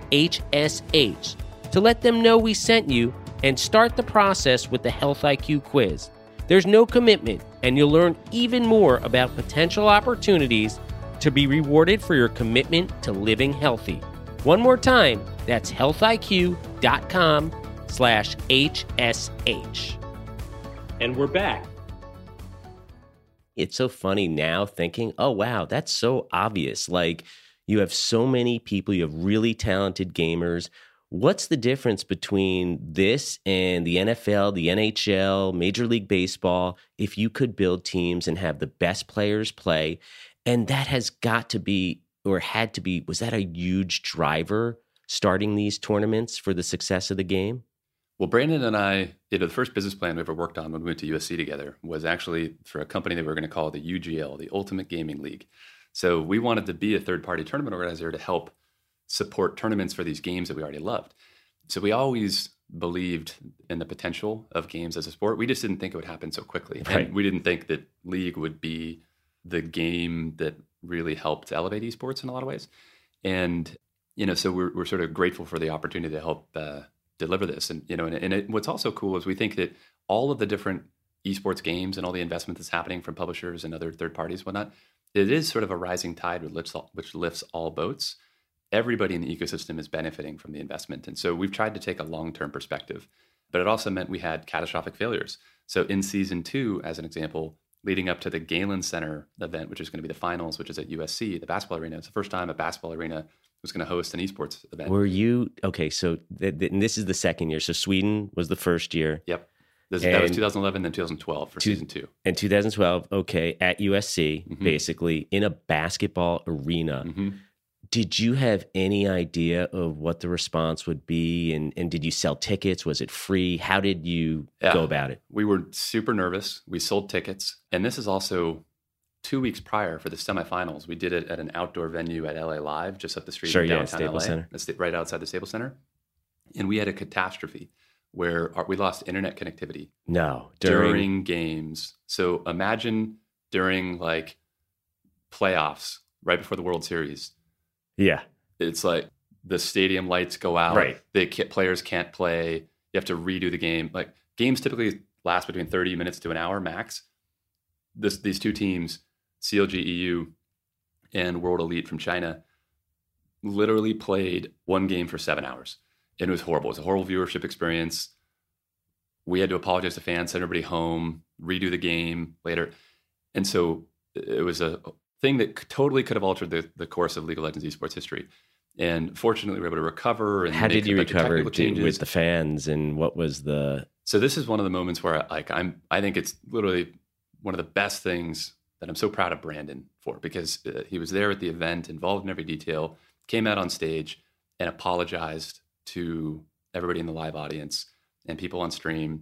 HSH to let them know we sent you and start the process with the Health I Q quiz. There's no commitment, and you'll learn even more about potential opportunities to be rewarded for your commitment to living healthy. One more time, that's healthiq.com slash HSH. And we're back. It's so funny now thinking, oh, wow, that's so obvious. Like, you have so many people, you have really talented gamers. What's the difference between this and the N F L, the N H L, Major League Baseball, if you could build teams and have the best players play? And that has got to be, or had to be, was that a huge driver starting these tournaments for the success of the game? Well, Brandon and I, you know, the first business plan we ever worked on when we went to U S C together was actually for a company that we were going to call the U G L, the Ultimate Gaming League. So we wanted to be a third-party tournament organizer to help support tournaments for these games that we already loved. So we always believed in the potential of games as a sport. We just didn't think it would happen so quickly. Right. And we didn't think that League would be the game that really helped elevate esports in a lot of ways. And, you know, so we're, we're sort of grateful for the opportunity to help uh, deliver this. And, you know, and, and it, what's also cool is we think that all of the different esports games and all the investment that's happening from publishers and other third parties, whatnot, it is sort of a rising tide which lifts all, which lifts all boats. Everybody in the ecosystem is benefiting from the investment. And so we've tried to take a long-term perspective, but it also meant we had catastrophic failures. So in season two, as an example, leading up to the Galen Center event, which is going to be the finals, which is at U S C, the basketball arena. It's the first time a basketball arena was going to host an esports event. Were you, okay, so th- th- and this is the second year. So Sweden was the first year. Yep. This, that was two thousand eleven, then two thousand twelve for two, season two. And two thousand twelve, okay, at U S C, mm-hmm. basically, in a basketball arena. Mm-hmm. Did you have any idea of what the response would be? And, and did you sell tickets? Was it free? How did you yeah. go about it? We were super nervous. We sold tickets. And this is also two weeks prior for the semifinals. We did it at an outdoor venue at L A Live, just up the street sure, in yeah, downtown Staples L A, Center. right outside the Staples Center. And we had a catastrophe where our, we lost internet connectivity. No. During, During games. So imagine during like playoffs, right before the World Series. Yeah. It's like the stadium lights go out. Right. The players can't play. You have to redo the game. Like games typically last between thirty minutes to an hour max. This, these two teams, C L G E U and World Elite from China, literally played one game for seven hours. And it was horrible. It was a horrible viewership experience. We had to apologize to fans, send everybody home, redo the game later. And so it was a thing that totally could have altered the, the course of League of Legends esports history. And fortunately, we were able to recover. And how make did you a bunch of recover technical to, changes. with the fans? And what was the... So this is one of the moments where like I'm, I think it's literally one of the best things that I'm so proud of Brandon for, because uh, he was there at the event, involved in every detail, came out on stage and apologized to everybody in the live audience and people on stream,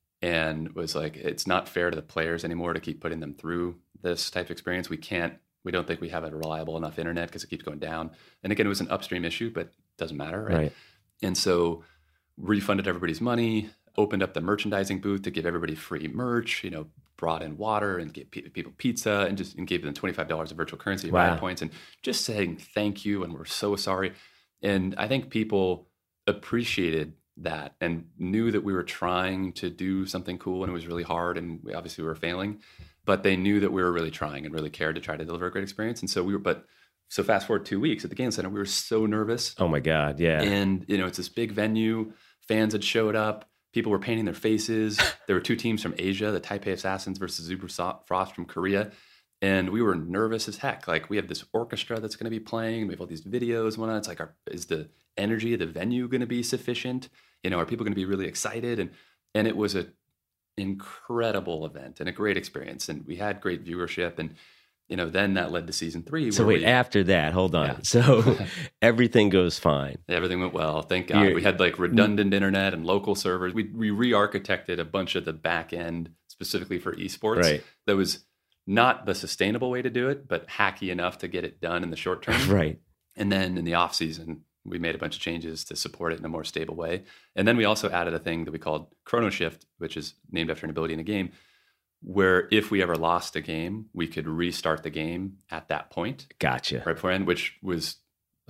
and was like, it's not fair to the players anymore to keep putting them through this type of experience. We can't, we don't think we have a reliable enough internet because it keeps going down. And again, it was an upstream issue, but it doesn't matter, right? Right. And so refunded everybody's money, opened up the merchandising booth to give everybody free merch, you know, brought in water and gave people pizza, and just and gave them twenty-five dollars of virtual currency, wow. riot points, and just saying thank you and we're so sorry. And I think people appreciated that and knew that we were trying to do something cool, and it was really hard, and we obviously were failing, but they knew that we were really trying and really cared to try to deliver a great experience. And so we were, but so fast forward two weeks at the Game Center, we were so nervous. Oh my God, yeah. And, you know, it's this big venue, fans had showed up, people were painting their faces. There were two teams from Asia, the Taipei Assassins versus Uber Frost from Korea. And we were nervous as heck. Like, we have this orchestra that's going to be playing. We have all these videos and whatnot. It's like, are, is the energy of the venue going to be sufficient? You know, are people going to be really excited? And and it was an incredible event and a great experience. And we had great viewership. And, you know, then that led to season three. So where wait, we, after that, hold on. Yeah. So everything goes fine. Everything went well. Thank God. You're, we had like redundant internet and local servers. We, we re-architected a bunch of the back end specifically for esports. Right. That was not the sustainable way to do it, but hacky enough to get it done in the short term. Right. And then in the off season, we made a bunch of changes to support it in a more stable way. And then we also added a thing that we called Chrono Shift, which is named after an ability in a game, where if we ever lost a game, we could restart the game at that point. Gotcha. Right before end, which was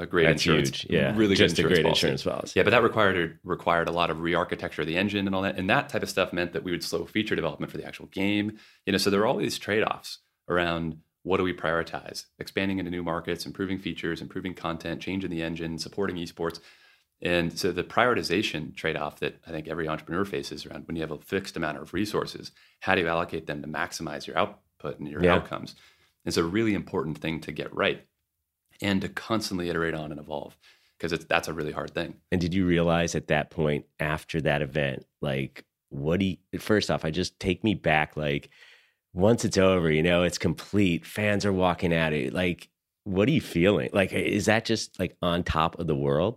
a great That's insurance, huge. Yeah, really just good a great policy. insurance policy. Yeah, but that required required a lot of re-architecture of the engine and all that, and that type of stuff meant that we would slow feature development for the actual game. You know, so there are all these trade-offs around what do we prioritize: expanding into new markets, improving features, improving content, changing the engine, supporting esports. And so the prioritization trade-off that I think every entrepreneur faces around when you have a fixed amount of resources, how do you allocate them to maximize your output and your Yeah. outcomes? It's a really important thing to get right and to constantly iterate on and evolve, because it's that's a really hard thing. And did you realize at that point after that event, like, what do you, first off, I just take me back, like, once it's over, you know, it's complete, fans are walking at it. Like, what are you feeling? Like, is that just like on top of the world?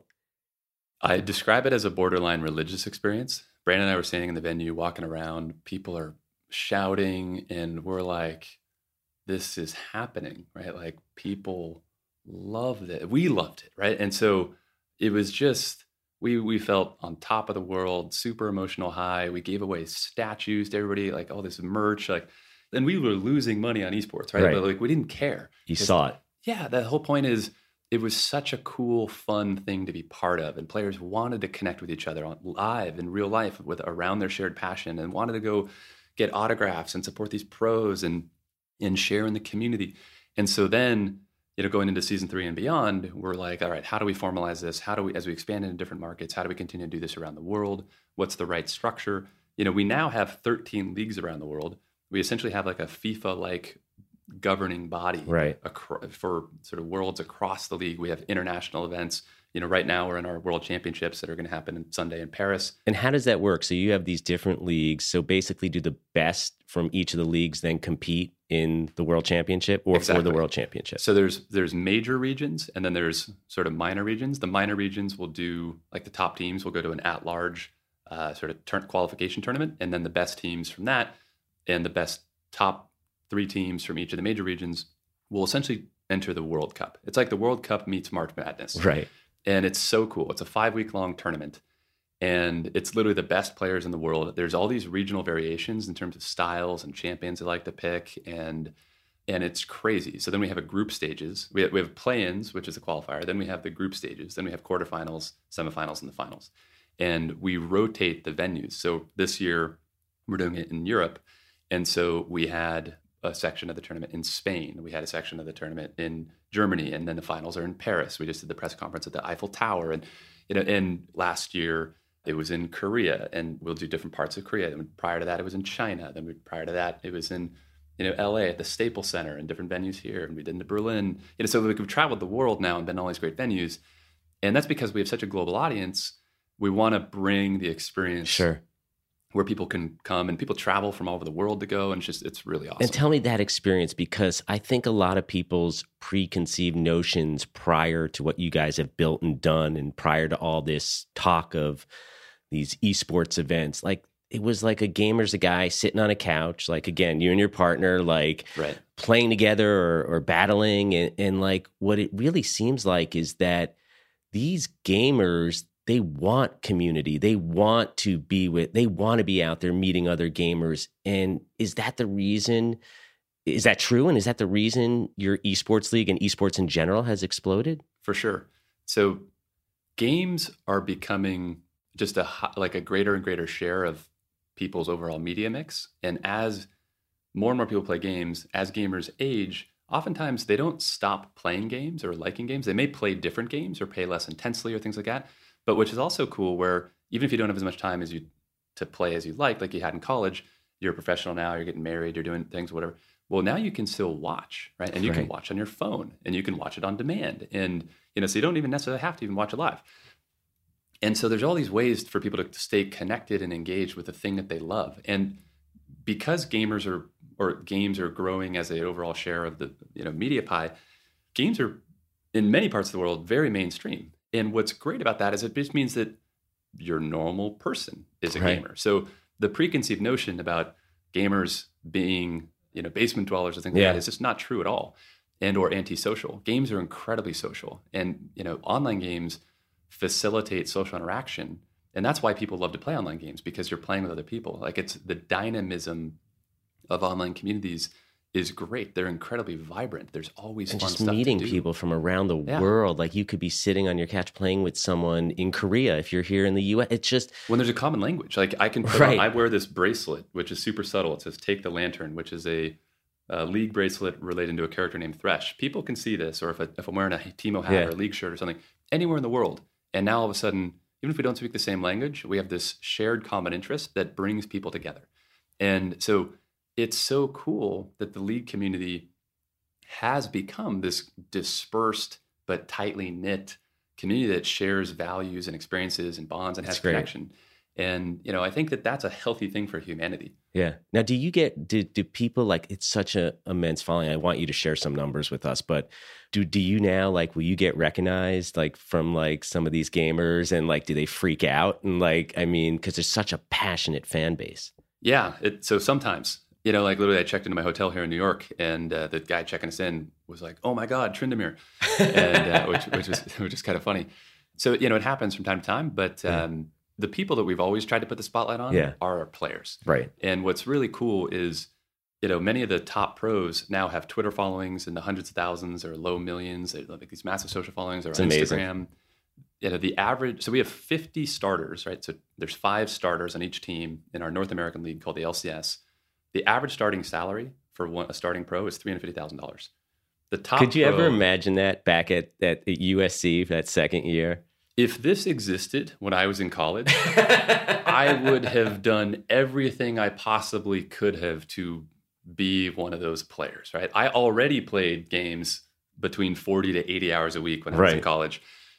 I describe it as a borderline religious experience. Brandon and I were standing in the venue, walking around. People are shouting, and we're like, this is happening, right? Like, people loved it. We loved it, right? And so it was just, we we felt on top of the world, super emotional high. We gave away statues to everybody, like all this merch, like, and we were losing money on esports, right? Right. But like, we didn't care. You saw it. Yeah, the whole point is it was such a cool, fun thing to be part of, and players wanted to connect with each other on live in real life with around their shared passion, and wanted to go get autographs and support these pros and and share in the community. And so then, you know, going into season three and beyond, we're like, all right, how do we formalize this? How do we, as we expand into different markets, how do we continue to do this around the world? What's the right structure? You know, we now have thirteen leagues around the world. We essentially have like a FIFA-like governing body, right, acro- for sort of worlds across the league. We have international events. You know, right now we're in our World Championships that are going to happen on Sunday in Paris. And how does that work? So you have these different leagues. So basically, do the best from each of the leagues then compete in the World Championship or Exactly. for the World Championship? So there's there's major regions, and then there's sort of minor regions. The minor regions will do, like, the top teams will go to an at-large uh, sort of turn- qualification tournament, and then the best teams from that and the best top three teams from each of the major regions will essentially enter the World Cup. It's like the World Cup meets March Madness. Right. And it's so cool. It's a five-week-long tournament, and it's literally the best players in the world. There's all these regional variations in terms of styles and champions they like to pick, and and it's crazy. So then we have a group stages. We have, we have play-ins, which is a qualifier. Then we have the group stages. Then we have quarterfinals, semifinals, and the finals. And we rotate the venues. So this year, we're doing it in Europe. And so we had a section of the tournament in Spain. We had a section of the tournament in Germany, and then the finals are in Paris. We just did the press conference at the Eiffel Tower, and you know, and last year it was in Korea, and we'll do different parts of Korea. And prior to that, it was in China. Then we, prior to that, it was in you know L A at the Staples Center and different venues here, and we did in Berlin. You know, so we've traveled the world now and been in all these great venues, and that's because we have such a global audience. We want to bring the experience. Sure. Where people can come, and people travel from all over the world to go, and it's just, it's really awesome. And tell me that experience, because I think a lot of people's preconceived notions prior to what you guys have built and done, and prior to all this talk of these esports events, like, it was like a gamer's a guy sitting on a couch, like, again, you and your partner, like, right. playing together or, or battling. And, and like, what it really seems like is that these gamers, they want community. They want to be with, they want to be out there meeting other gamers. And is that the reason, is that true? And is that the reason your esports league and esports in general has exploded? For sure. So games are becoming just a, like a greater and greater share of people's overall media mix. And as more and more people play games, as gamers age, oftentimes they don't stop playing games or liking games. They may play different games or play less intensely or things like that. But which is also cool, where even if you don't have as much time as you to play as you like, like you had in college, you're a professional now, you're getting married, you're doing things, whatever. Well, now you can still watch, right? And you right. can watch on your phone, and you can watch it on demand. And, you know, so you don't even necessarily have to even watch it live. And so there's all these ways for people to stay connected and engaged with the thing that they love. And because gamers are, or games are growing as an overall share of the, you know, media pie, games are, in many parts of the world, very mainstream. And what's great about that is it just means that your normal person is a right. gamer. So the preconceived notion about gamers being, you know, basement dwellers or things yeah. like that is just not true at all, and or antisocial. Games are incredibly social, and you know, online games facilitate social interaction, and that's why people love to play online games, because you're playing with other people. Like, it's the dynamism of online communities is great. They're incredibly vibrant. There's always and fun just stuff meeting to do. people from around the Yeah. world. Like you could be sitting on your couch playing with someone in Korea if you're here in the U S. It's just When there's a common language, like I can put Right. on, I wear this bracelet, which is super subtle. It says "Take the Lantern," which is a, a league bracelet related to a character named Thresh. People can see this, or if, I, if I'm wearing a Timo hat Yeah. or a league shirt or something, anywhere in the world. And now all of a sudden, even if we don't speak the same language, we have this shared common interest that brings people together. And so it's so cool that the league community has become this dispersed but tightly knit community that shares values and experiences and bonds and has That's great. connection. And, you know, I think that that's a healthy thing for humanity. Yeah. Now, do you get, do, do people like, it's such a immense following. I want you to share some numbers with us, but do, do you now, like, will you get recognized like from like some of these gamers and like, do they freak out? And like, I mean, cause there's such a passionate fan base. Yeah. It, so sometimes, you know, like literally I checked into my hotel here in New York and uh, the guy checking us in was like, "Oh my God, Tryndamere," and uh, which, which was, which is kind of funny. So, you know, it happens from time to time, but um, the people that we've always tried to put the spotlight on Yeah. are our players. Right. And what's really cool is, you know, many of the top pros now have Twitter followings in the hundreds of thousands or low millions. They have like these massive social followings or It's amazing. Instagram. You know, the average, so we have fifty starters, right? So there's five starters on each team in our North American league called the L C S. The average starting salary for one, a starting pro is three hundred fifty thousand dollars. The top Could you pro, ever imagine that back at, at U S C for that second year? if this existed when I was in college, I would have done everything I possibly could have to be one of those players, right? I already played games between forty to eighty hours a week when I was in Right. college.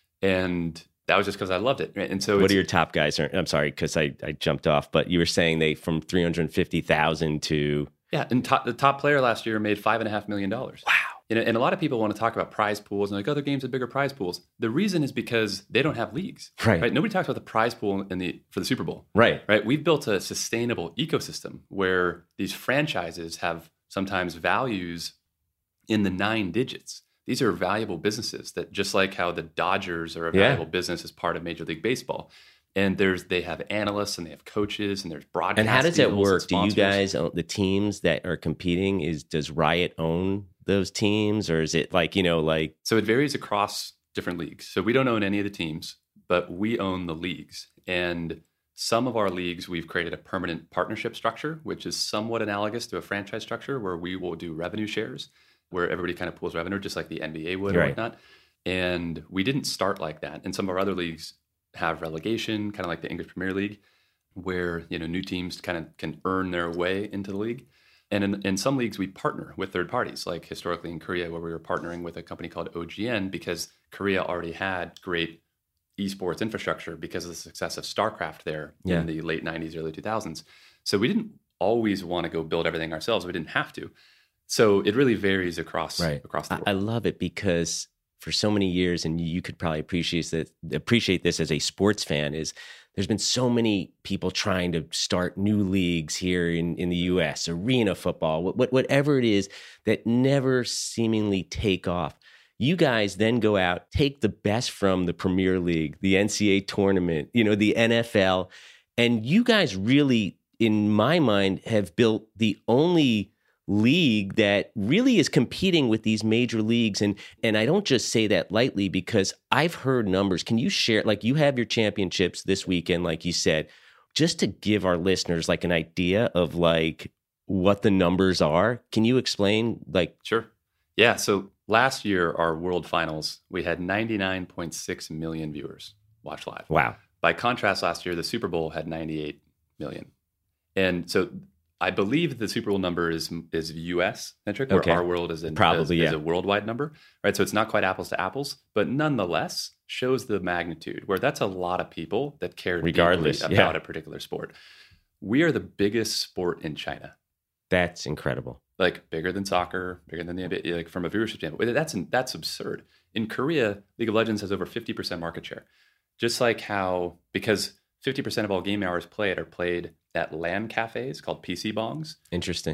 And that was just because I loved it. Right? And so What it's, are your top guys? I'm sorry, because I, I jumped off, but you were saying they from three hundred fifty thousand to yeah, and top, the top player last year made five and a half million dollars. wow. You know, and a lot of people want to talk about prize pools and like other games have bigger prize pools. The reason is because they don't have leagues, Right. right? Nobody talks about the prize pool in the for the Super Bowl, Right. right? We've built a sustainable ecosystem where these franchises have sometimes values in the nine digits. These are valuable businesses that, just like how the Dodgers are a Yeah. valuable business as part of Major League Baseball. And there's they have analysts and they have coaches and there's broadcast. And how does that deals and work? Do you sponsors. guys own the teams that are competing? Is does Riot own those teams, or is it like, you know, like So it varies across different leagues. So we don't own any of the teams, but we own the leagues. And some of our leagues, we've created a permanent partnership structure, which is somewhat analogous to a franchise structure where we will do revenue shares, where everybody kind of pools revenue, just like the N B A would or Right. whatnot. And we didn't start like that. And some of our other leagues have relegation, kind of like the English Premier League, where, you know, new teams kind of can earn their way into the league. And in, in some leagues, we partner with third parties, like historically in Korea, where we were partnering with a company called O G N because Korea already had great esports infrastructure because of the success of StarCraft there Yeah. in the late nineties, early two thousands. So we didn't always want to go build everything ourselves. We didn't have to. So it really varies across right? across the I, world. I love it because for so many years, and you could probably appreciate that appreciate this as a sports fan, is there's been so many people trying to start new leagues here in, in the U S, arena football, what, what, whatever it is, that never seemingly take off. You guys then go out, take the best from the Premier League, the N C A A tournament, you know, the N F L, and you guys really, in my mind, have built the only league that really is competing with these major leagues. And and I don't just say that lightly because I've heard numbers. Can you share, like you have your championships this weekend, like you said, just to give our listeners like an idea of like what the numbers are. Can you explain like? Sure. Yeah. So last year, our World Finals, we had ninety-nine point six million viewers watch live. Wow. By contrast, last year, the Super Bowl had ninety-eight million. And so I believe the Super Bowl number is is U S centric, where Okay. our world is, in, Probably, is, yeah. is a worldwide number, right? So it's not quite apples to apples, but nonetheless shows the magnitude where that's a lot of people that care Regardless, deeply yeah. about a particular sport. We are the biggest sport in China, That's incredible. like bigger than soccer, bigger than the N B A, like from a viewership standpoint. That's that's absurd. In Korea, League of Legends has over fifty percent market share, just like how because fifty percent of all game hours played are played at LAN cafes called P C bongs. Interesting.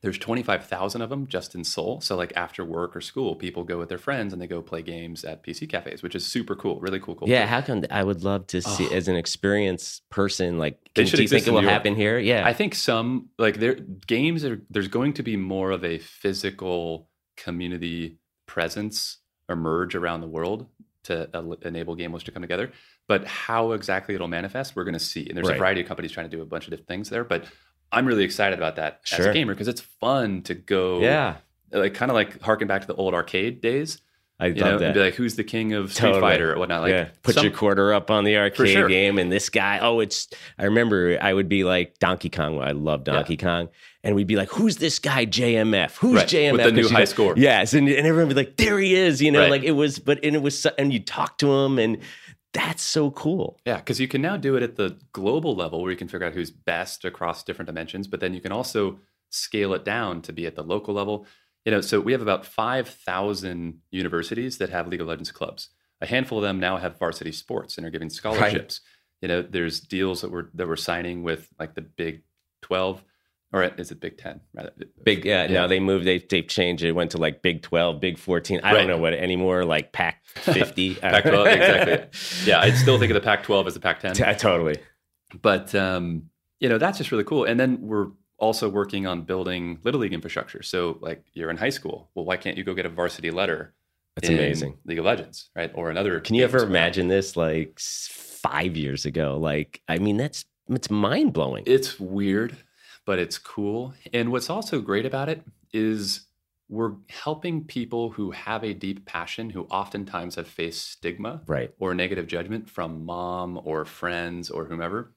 There's twenty-five thousand of them just in Seoul. So like after work or school, people go with their friends and they go play games at P C cafes, which is super cool, really cool. culture. Yeah, how come? I would love to see Oh. as an experienced person. Like, They can, should do you think exist it in will New York. happen here? Yeah, I think some like there games are there's going to be more of a physical community presence emerge around the world to uh, enable gamers to come together. But how exactly it'll manifest, we're going to see. And there's Right. a variety of companies trying to do a bunch of different things there. But I'm really excited about that as Sure. a gamer because it's fun to go, yeah. like kind of like harken back to the old arcade days. I You love know, that. and be like, who's the king of Street Totally. Fighter or whatnot? Like, yeah, put some- your quarter up on the arcade sure. game, and this guy. Oh, it's. I remember I would be like Donkey Kong. I love Donkey Kong, and we'd be like, "Who's this guy? J M F? Who's Right, J M F?" with the new 'Cause you high know- score. Yes, and, and everyone would be like, "There he is!" You know, Right. like it was. But and it was, so- and you talk to him, and that's so cool. Yeah, because you can now do it at the global level where you can figure out who's best across different dimensions, but then you can also scale it down to be at the local level. You know, so we have about five thousand universities that have League of Legends clubs. A handful of them now have varsity sports and are giving scholarships. You know, there's deals that we're that we're signing with like the Big twelve, or is it Big ten? Rather, Big, yeah, no, they moved. They they've changed. It went to like Big twelve, Big fourteen. I Right. don't know what anymore. Like Pac fifty, Pac twelve, exactly. Yeah, I still think of the Pac twelve as the Pac ten. T- totally. But um, you know, that's just really cool. And then we're also working on building Little League infrastructure. So like you're in high school. Well, why can't you go get a varsity letter? That's in amazing. League of Legends, right? Or another. Can you game ever somewhere. imagine this like s- five years ago? Like, I mean, that's it's mind blowing. It's weird, but it's cool. And what's also great about it is we're helping people who have a deep passion who oftentimes have faced stigma Right. or negative judgment from mom or friends or whomever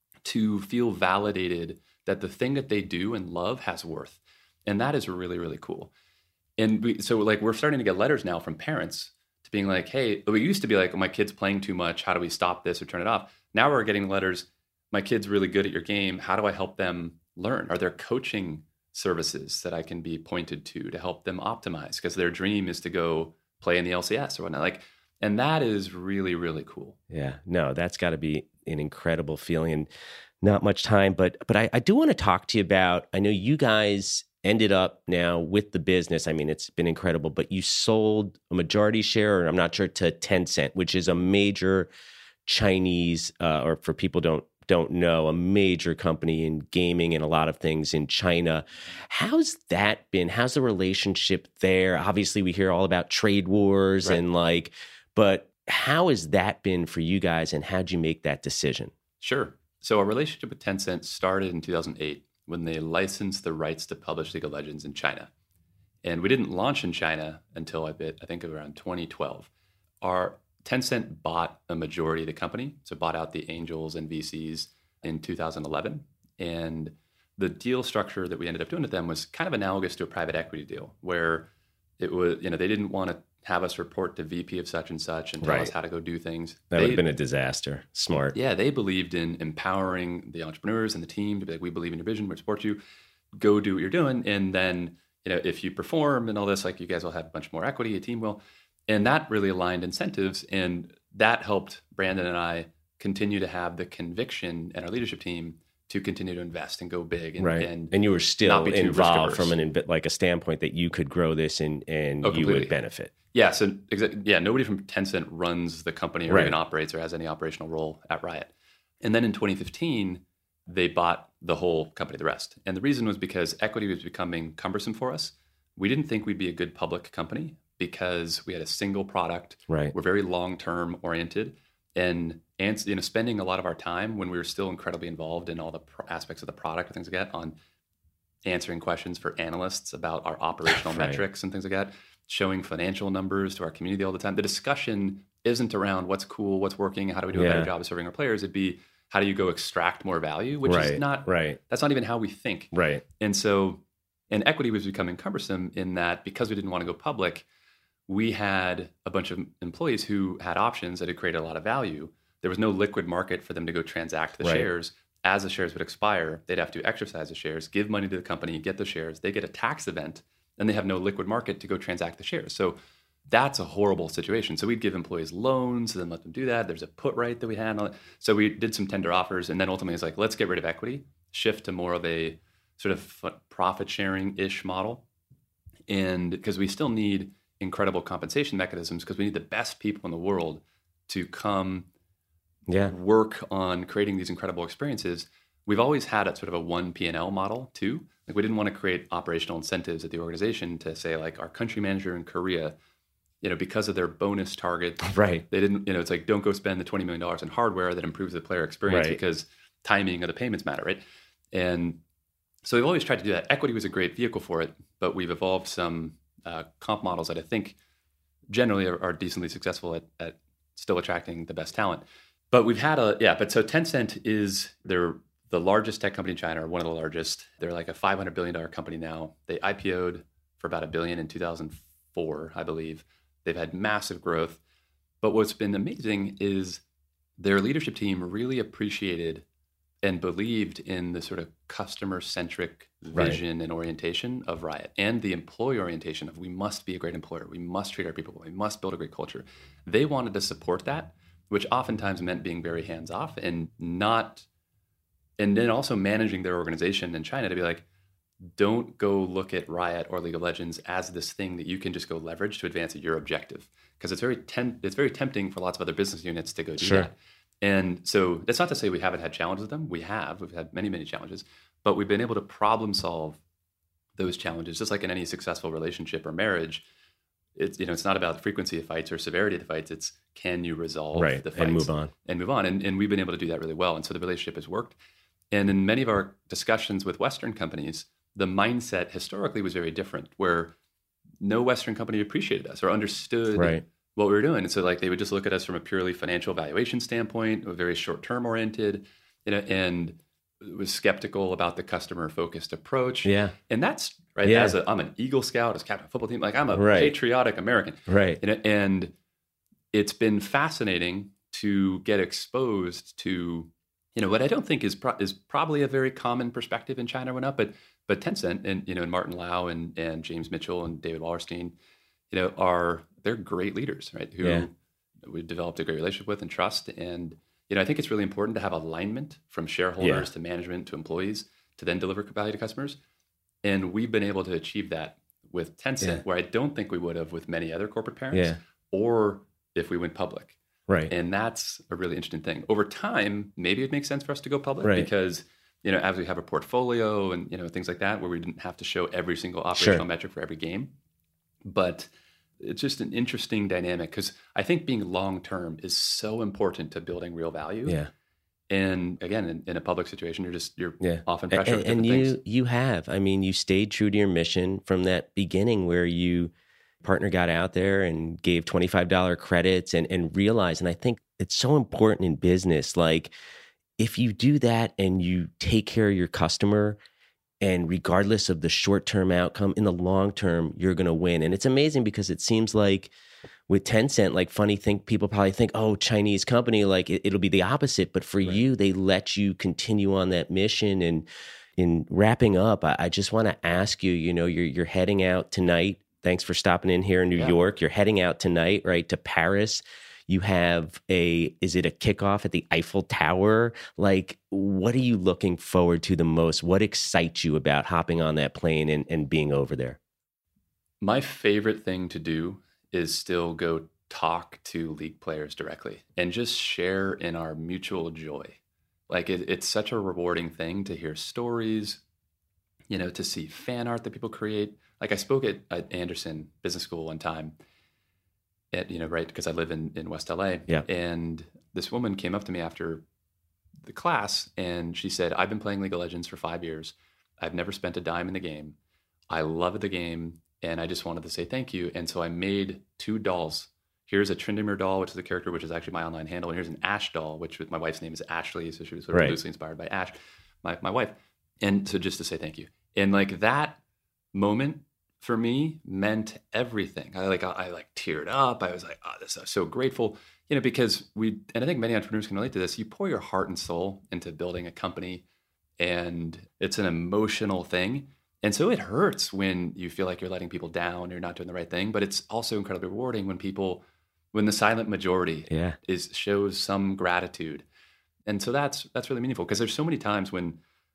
to feel validated that the thing that they do and love has worth. And that is really, really cool. And we, so like we're starting to get letters now from parents to being like, hey, we used to be like, oh, my kid's playing too much. How do we stop this or turn it off? Now we're getting letters, my kid's really good at your game. How do I help them learn? Are there coaching services that I can be pointed to to help them optimize? Because their dream is to go play in the L C S or whatnot. Like, and that is really, really cool. Yeah. No, that's got to be an incredible feeling. And not much time, but but I, I do want to talk to you about. I know you guys ended up now with the business. I mean, it's been incredible, but you sold a majority share, or I'm not sure, to Tencent, which is a major Chinese, uh, or for people don't don't know, a major company in gaming and a lot of things in China. How's that been? How's the relationship there? Obviously, we hear all about trade wars Right. and like, but how has that been for you guys, and how'd you make that decision? Sure. So our relationship with Tencent started in two thousand eight when they licensed the rights to publish League of Legends in China. And we didn't launch in China until I bit, I think around twenty twelve. Our Tencent bought a majority of the company, so bought out the angels and V Cs in two thousand eleven. And the deal structure that we ended up doing with them was kind of analogous to a private equity deal, where it was, you know, they didn't want to have us report to V P of such and such and tell Right. us how to go do things. That They- would have been a disaster. Smart. yeah, they believed in empowering the entrepreneurs and the team to be like, we believe in your vision, we support you, go do what you're doing. And then, you know, if you perform and all this, like you guys will have a bunch more equity, a team will. And that really aligned incentives. And that helped Brandon and I continue to have the conviction and our leadership team to continue to invest and go big. And, Right. and, And you were still not be too involved risk-averse. from an inv- like a standpoint that you could grow this and, and Oh, you completely. would benefit. yeah, so exa- yeah, nobody from Tencent runs the company or Right. even operates or has any operational role at Riot. And then in twenty fifteen, they bought the whole company, the rest. And the reason was because equity was becoming cumbersome for us. We didn't think we'd be a good public company because we had a single product. Right. We're very long-term oriented, and and you know, spending a lot of our time when we were still incredibly involved in all the pro- aspects of the product and things like that, on answering questions for analysts about our operational Right. metrics and things like that, showing financial numbers to our community all the time. The discussion isn't around what's cool, what's working, how do we do a Yeah. better job of serving our players. It'd be how do you go extract more value, which right. is not right. that's not even how we think. Right. And so, and equity was becoming cumbersome in that because we didn't want to go public, we had a bunch of employees who had options that had created a lot of value. There was no liquid market for them to go transact the Right. shares. As the shares would expire, they'd have to exercise the shares, give money to the company, get the shares. They get a tax event, and they have no liquid market to go transact the shares. So that's a horrible situation. So we'd give employees loans, and then let them do that. There's a put right that we had. And all that. So we did some tender offers, and then ultimately it's like, let's get rid of equity, shift to more of a sort of profit sharing ish model. And because we still need incredible compensation mechanisms, because we need the best people in the world to come yeah. work on creating these incredible experiences. We've always had a sort of a one P and L model too. Like we didn't want to create operational incentives at the organization to say like our country manager in Korea, you know, because of their bonus target, right? They didn't, you know, it's like don't go spend the twenty million dollars in hardware that improves the player experience right. because timing of the payments matter, right? And so we've always tried to do that. Equity was a great vehicle for it, but we've evolved some uh, comp models that I think generally are, are decently successful at, at still attracting the best talent. But we've had a, yeah, but so Tencent is, they're the largest tech company in China, or one of the largest. They're like a five hundred billion dollars company now. They I P O'd for about a billion in two thousand four, I believe. They've had massive growth. But what's been amazing is their leadership team really appreciated and believed in the sort of customer-centric vision right. and orientation of Riot, and the employee orientation of we must be a great employer, we must treat our people well, we must build a great culture. They wanted to support that, which oftentimes meant being very hands-off and not, and then also managing their organization in China to be like, don't go look at Riot or League of Legends as this thing that you can just go leverage to advance your objective, because it's very tem- it's very tempting for lots of other business units to go do sure. that. And so that's not to say we haven't had challenges with them. We have. We've had many, many challenges. But we've been able to problem solve those challenges, just like in any successful relationship or marriage. It's, you know, it's not about frequency of fights or severity of the fights. It's can you resolve right. the fights and move on. And move on. And, and we've been able to do that really well. And so the relationship has worked. And in many of our discussions with Western companies, the mindset historically was very different, where no Western company appreciated us or understood right. what we were doing. And so like they would just look at us from a purely financial valuation standpoint, a very short-term oriented, you know, and was skeptical about the customer-focused approach. Yeah. And that's right. Yeah. As a, I'm an Eagle Scout, as captain of a football team, like I'm a right. patriotic American. Right. You know, and it's been fascinating to get exposed to, you know, what I don't think is pro- is probably a very common perspective in China when up, but but Tencent and, you know, and Martin Lau and, and James Mitchell and David Wallerstein, you know, are, they're great leaders, right? Who yeah. we've developed a great relationship with and trust. And, you know, I think it's really important to have alignment from shareholders yeah. to management to employees to then deliver value to customers. And we've been able to achieve that with Tencent, yeah. where I don't think we would have with many other corporate parents yeah. or if we went public. Right. And that's a really interesting thing. Over time, maybe it makes sense for us to go public right. because, you know, as we have a portfolio and, you know, things like that, where we didn't have to show every single operational sure. metric for every game. But it's just an interesting dynamic because I think being long-term is so important to building real value. Yeah. And again, in, in a public situation, you're just, you're yeah. often pressured and, with and different you, things. you have, I mean, you stayed true to your mission from that beginning where you partner got out there and gave twenty-five dollars credits and, and realized, and I think it's so important in business, like if you do that and you take care of your customer, and regardless of the short-term outcome, in the long term, you're going to win. And it's amazing because it seems like with Tencent, like funny thing, people probably think, oh, Chinese company, like it, it'll be the opposite. But for right. you, they let you continue on that mission. And in wrapping up, I, I just want to ask you, you know, you're you're heading out tonight. Thanks for stopping in here in New yeah. York. You're heading out tonight, right, to Paris. You have a, is it a kickoff at the Eiffel Tower? Like, what are you looking forward to the most? What excites you about hopping on that plane and, and being over there? My favorite thing to do is still go talk to League players directly and just share in our mutual joy. Like, it, it's such a rewarding thing to hear stories, you know, to see fan art that people create. Like, I spoke at, at Anderson Business School one time. At, you know, right, because I live in, in West L A. Yeah. And this woman came up to me after the class and she said, I've been playing League of Legends for five years. I've never spent a dime in the game. I love the game. And I just wanted to say thank you. And so I made two dolls. Here's a Tryndamere doll, which is a character, which is actually my online handle. And here's an Ashe doll, which my wife's name is Ashley. So she was sort of right. loosely inspired by Ashe, my, my wife. And so just to say thank you. And like that moment for me meant everything. I like, I, I like teared up. I was like, oh, this, I'm so grateful, you know, because we, and I think many entrepreneurs can relate to this. You pour your heart and soul into building a company and it's an emotional thing. And so it hurts when you feel like you're letting people down, you're not doing the right thing, but it's also incredibly rewarding when people, when the silent majority yeah. is shows some gratitude. And so that's, that's really meaningful because there's so many times when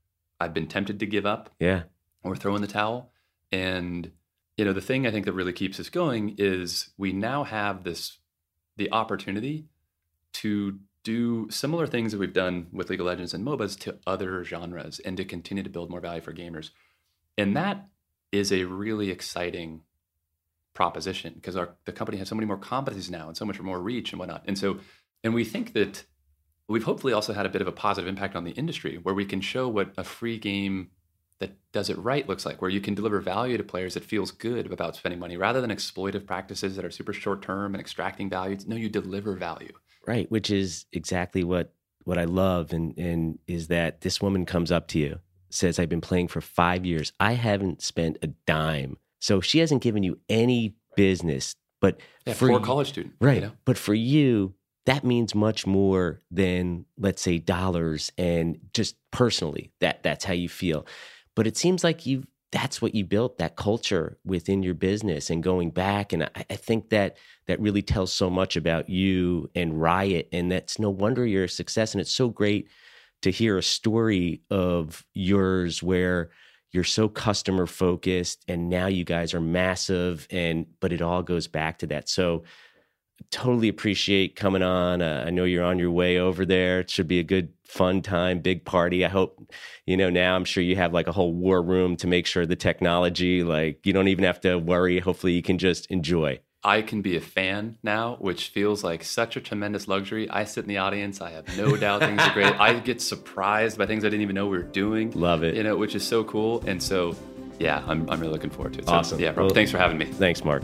I've been tempted to give up Yeah. or throw in the towel. And, you know, the thing I think that really keeps us going is we now have this, the opportunity to do similar things that we've done with League of Legends and MOBAs to other genres and to continue to build more value for gamers. And that is a really exciting proposition because our the company has so many more competencies now and so much more reach and whatnot. And so, and we think that we've hopefully also had a bit of a positive impact on the industry where we can show what a free game that does it right looks like, where you can deliver value to players that feels good about spending money rather than exploitive practices that are super short term and extracting value. No, you deliver value. Right, which is exactly what what I love, and and is that this woman comes up to you, says, I've been playing for five years. I haven't spent a dime. So she hasn't given you any business, but yeah, for for a you, college student. right? You know? But for you, that means much more than, let's say, dollars and just personally. That that's how you feel. But it seems like you that's what you built, that culture within your business and going back. And I, I think that that really tells so much about you and Riot. And that's no wonder you're a success. And it's so great to hear a story of yours where you're so customer focused and now you guys are massive, and but it all goes back to that. So totally appreciate coming on. Uh, I know you're on your way over there. It should be a good, fun time, big party. I hope, you know, now I'm sure you have like a whole war room to make sure the technology, like you don't even have to worry. Hopefully you can just enjoy. I can be a fan now, which feels like such a tremendous luxury. I sit in the audience. I have no doubt things are great. I get surprised by things I didn't even know we were doing. Love it. You know, which is so cool. And so, yeah, I'm I'm really looking forward to it. So, Awesome. Yeah, Rob, Well, thanks for having me. Thanks, Mark.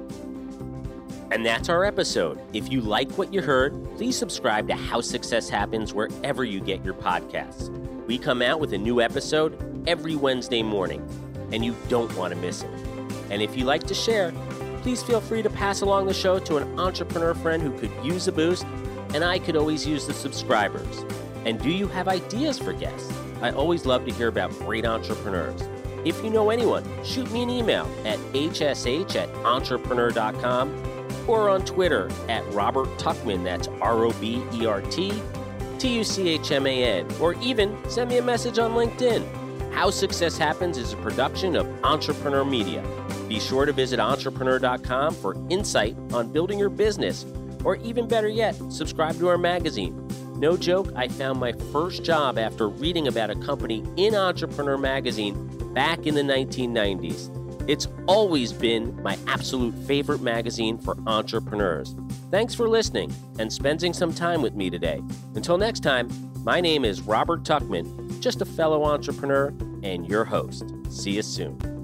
And that's our episode. If you like what you heard, please subscribe to How Success Happens wherever you get your podcasts. We come out with a new episode every Wednesday morning, and you don't want to miss it. And if you like to share, please feel free to pass along the show to an entrepreneur friend who could use a boost, and I could always use the subscribers. And do you have ideas for guests? I always love to hear about great entrepreneurs. If you know anyone, shoot me an email at h s h at entrepreneur dot com or on Twitter at Robert Tuchman, that's R O B E R T T U C H M A N, or even send me a message on LinkedIn. How Success Happens is a production of Entrepreneur Media. Be sure to visit entrepreneur dot com for insight on building your business, or even better yet, subscribe to our magazine. No joke, I found my first job after reading about a company in Entrepreneur Magazine back in the nineteen nineties. It's always been my absolute favorite magazine for entrepreneurs. Thanks for listening and spending some time with me today. Until next time, my name is Robert Tuchman, just a fellow entrepreneur and your host. See you soon.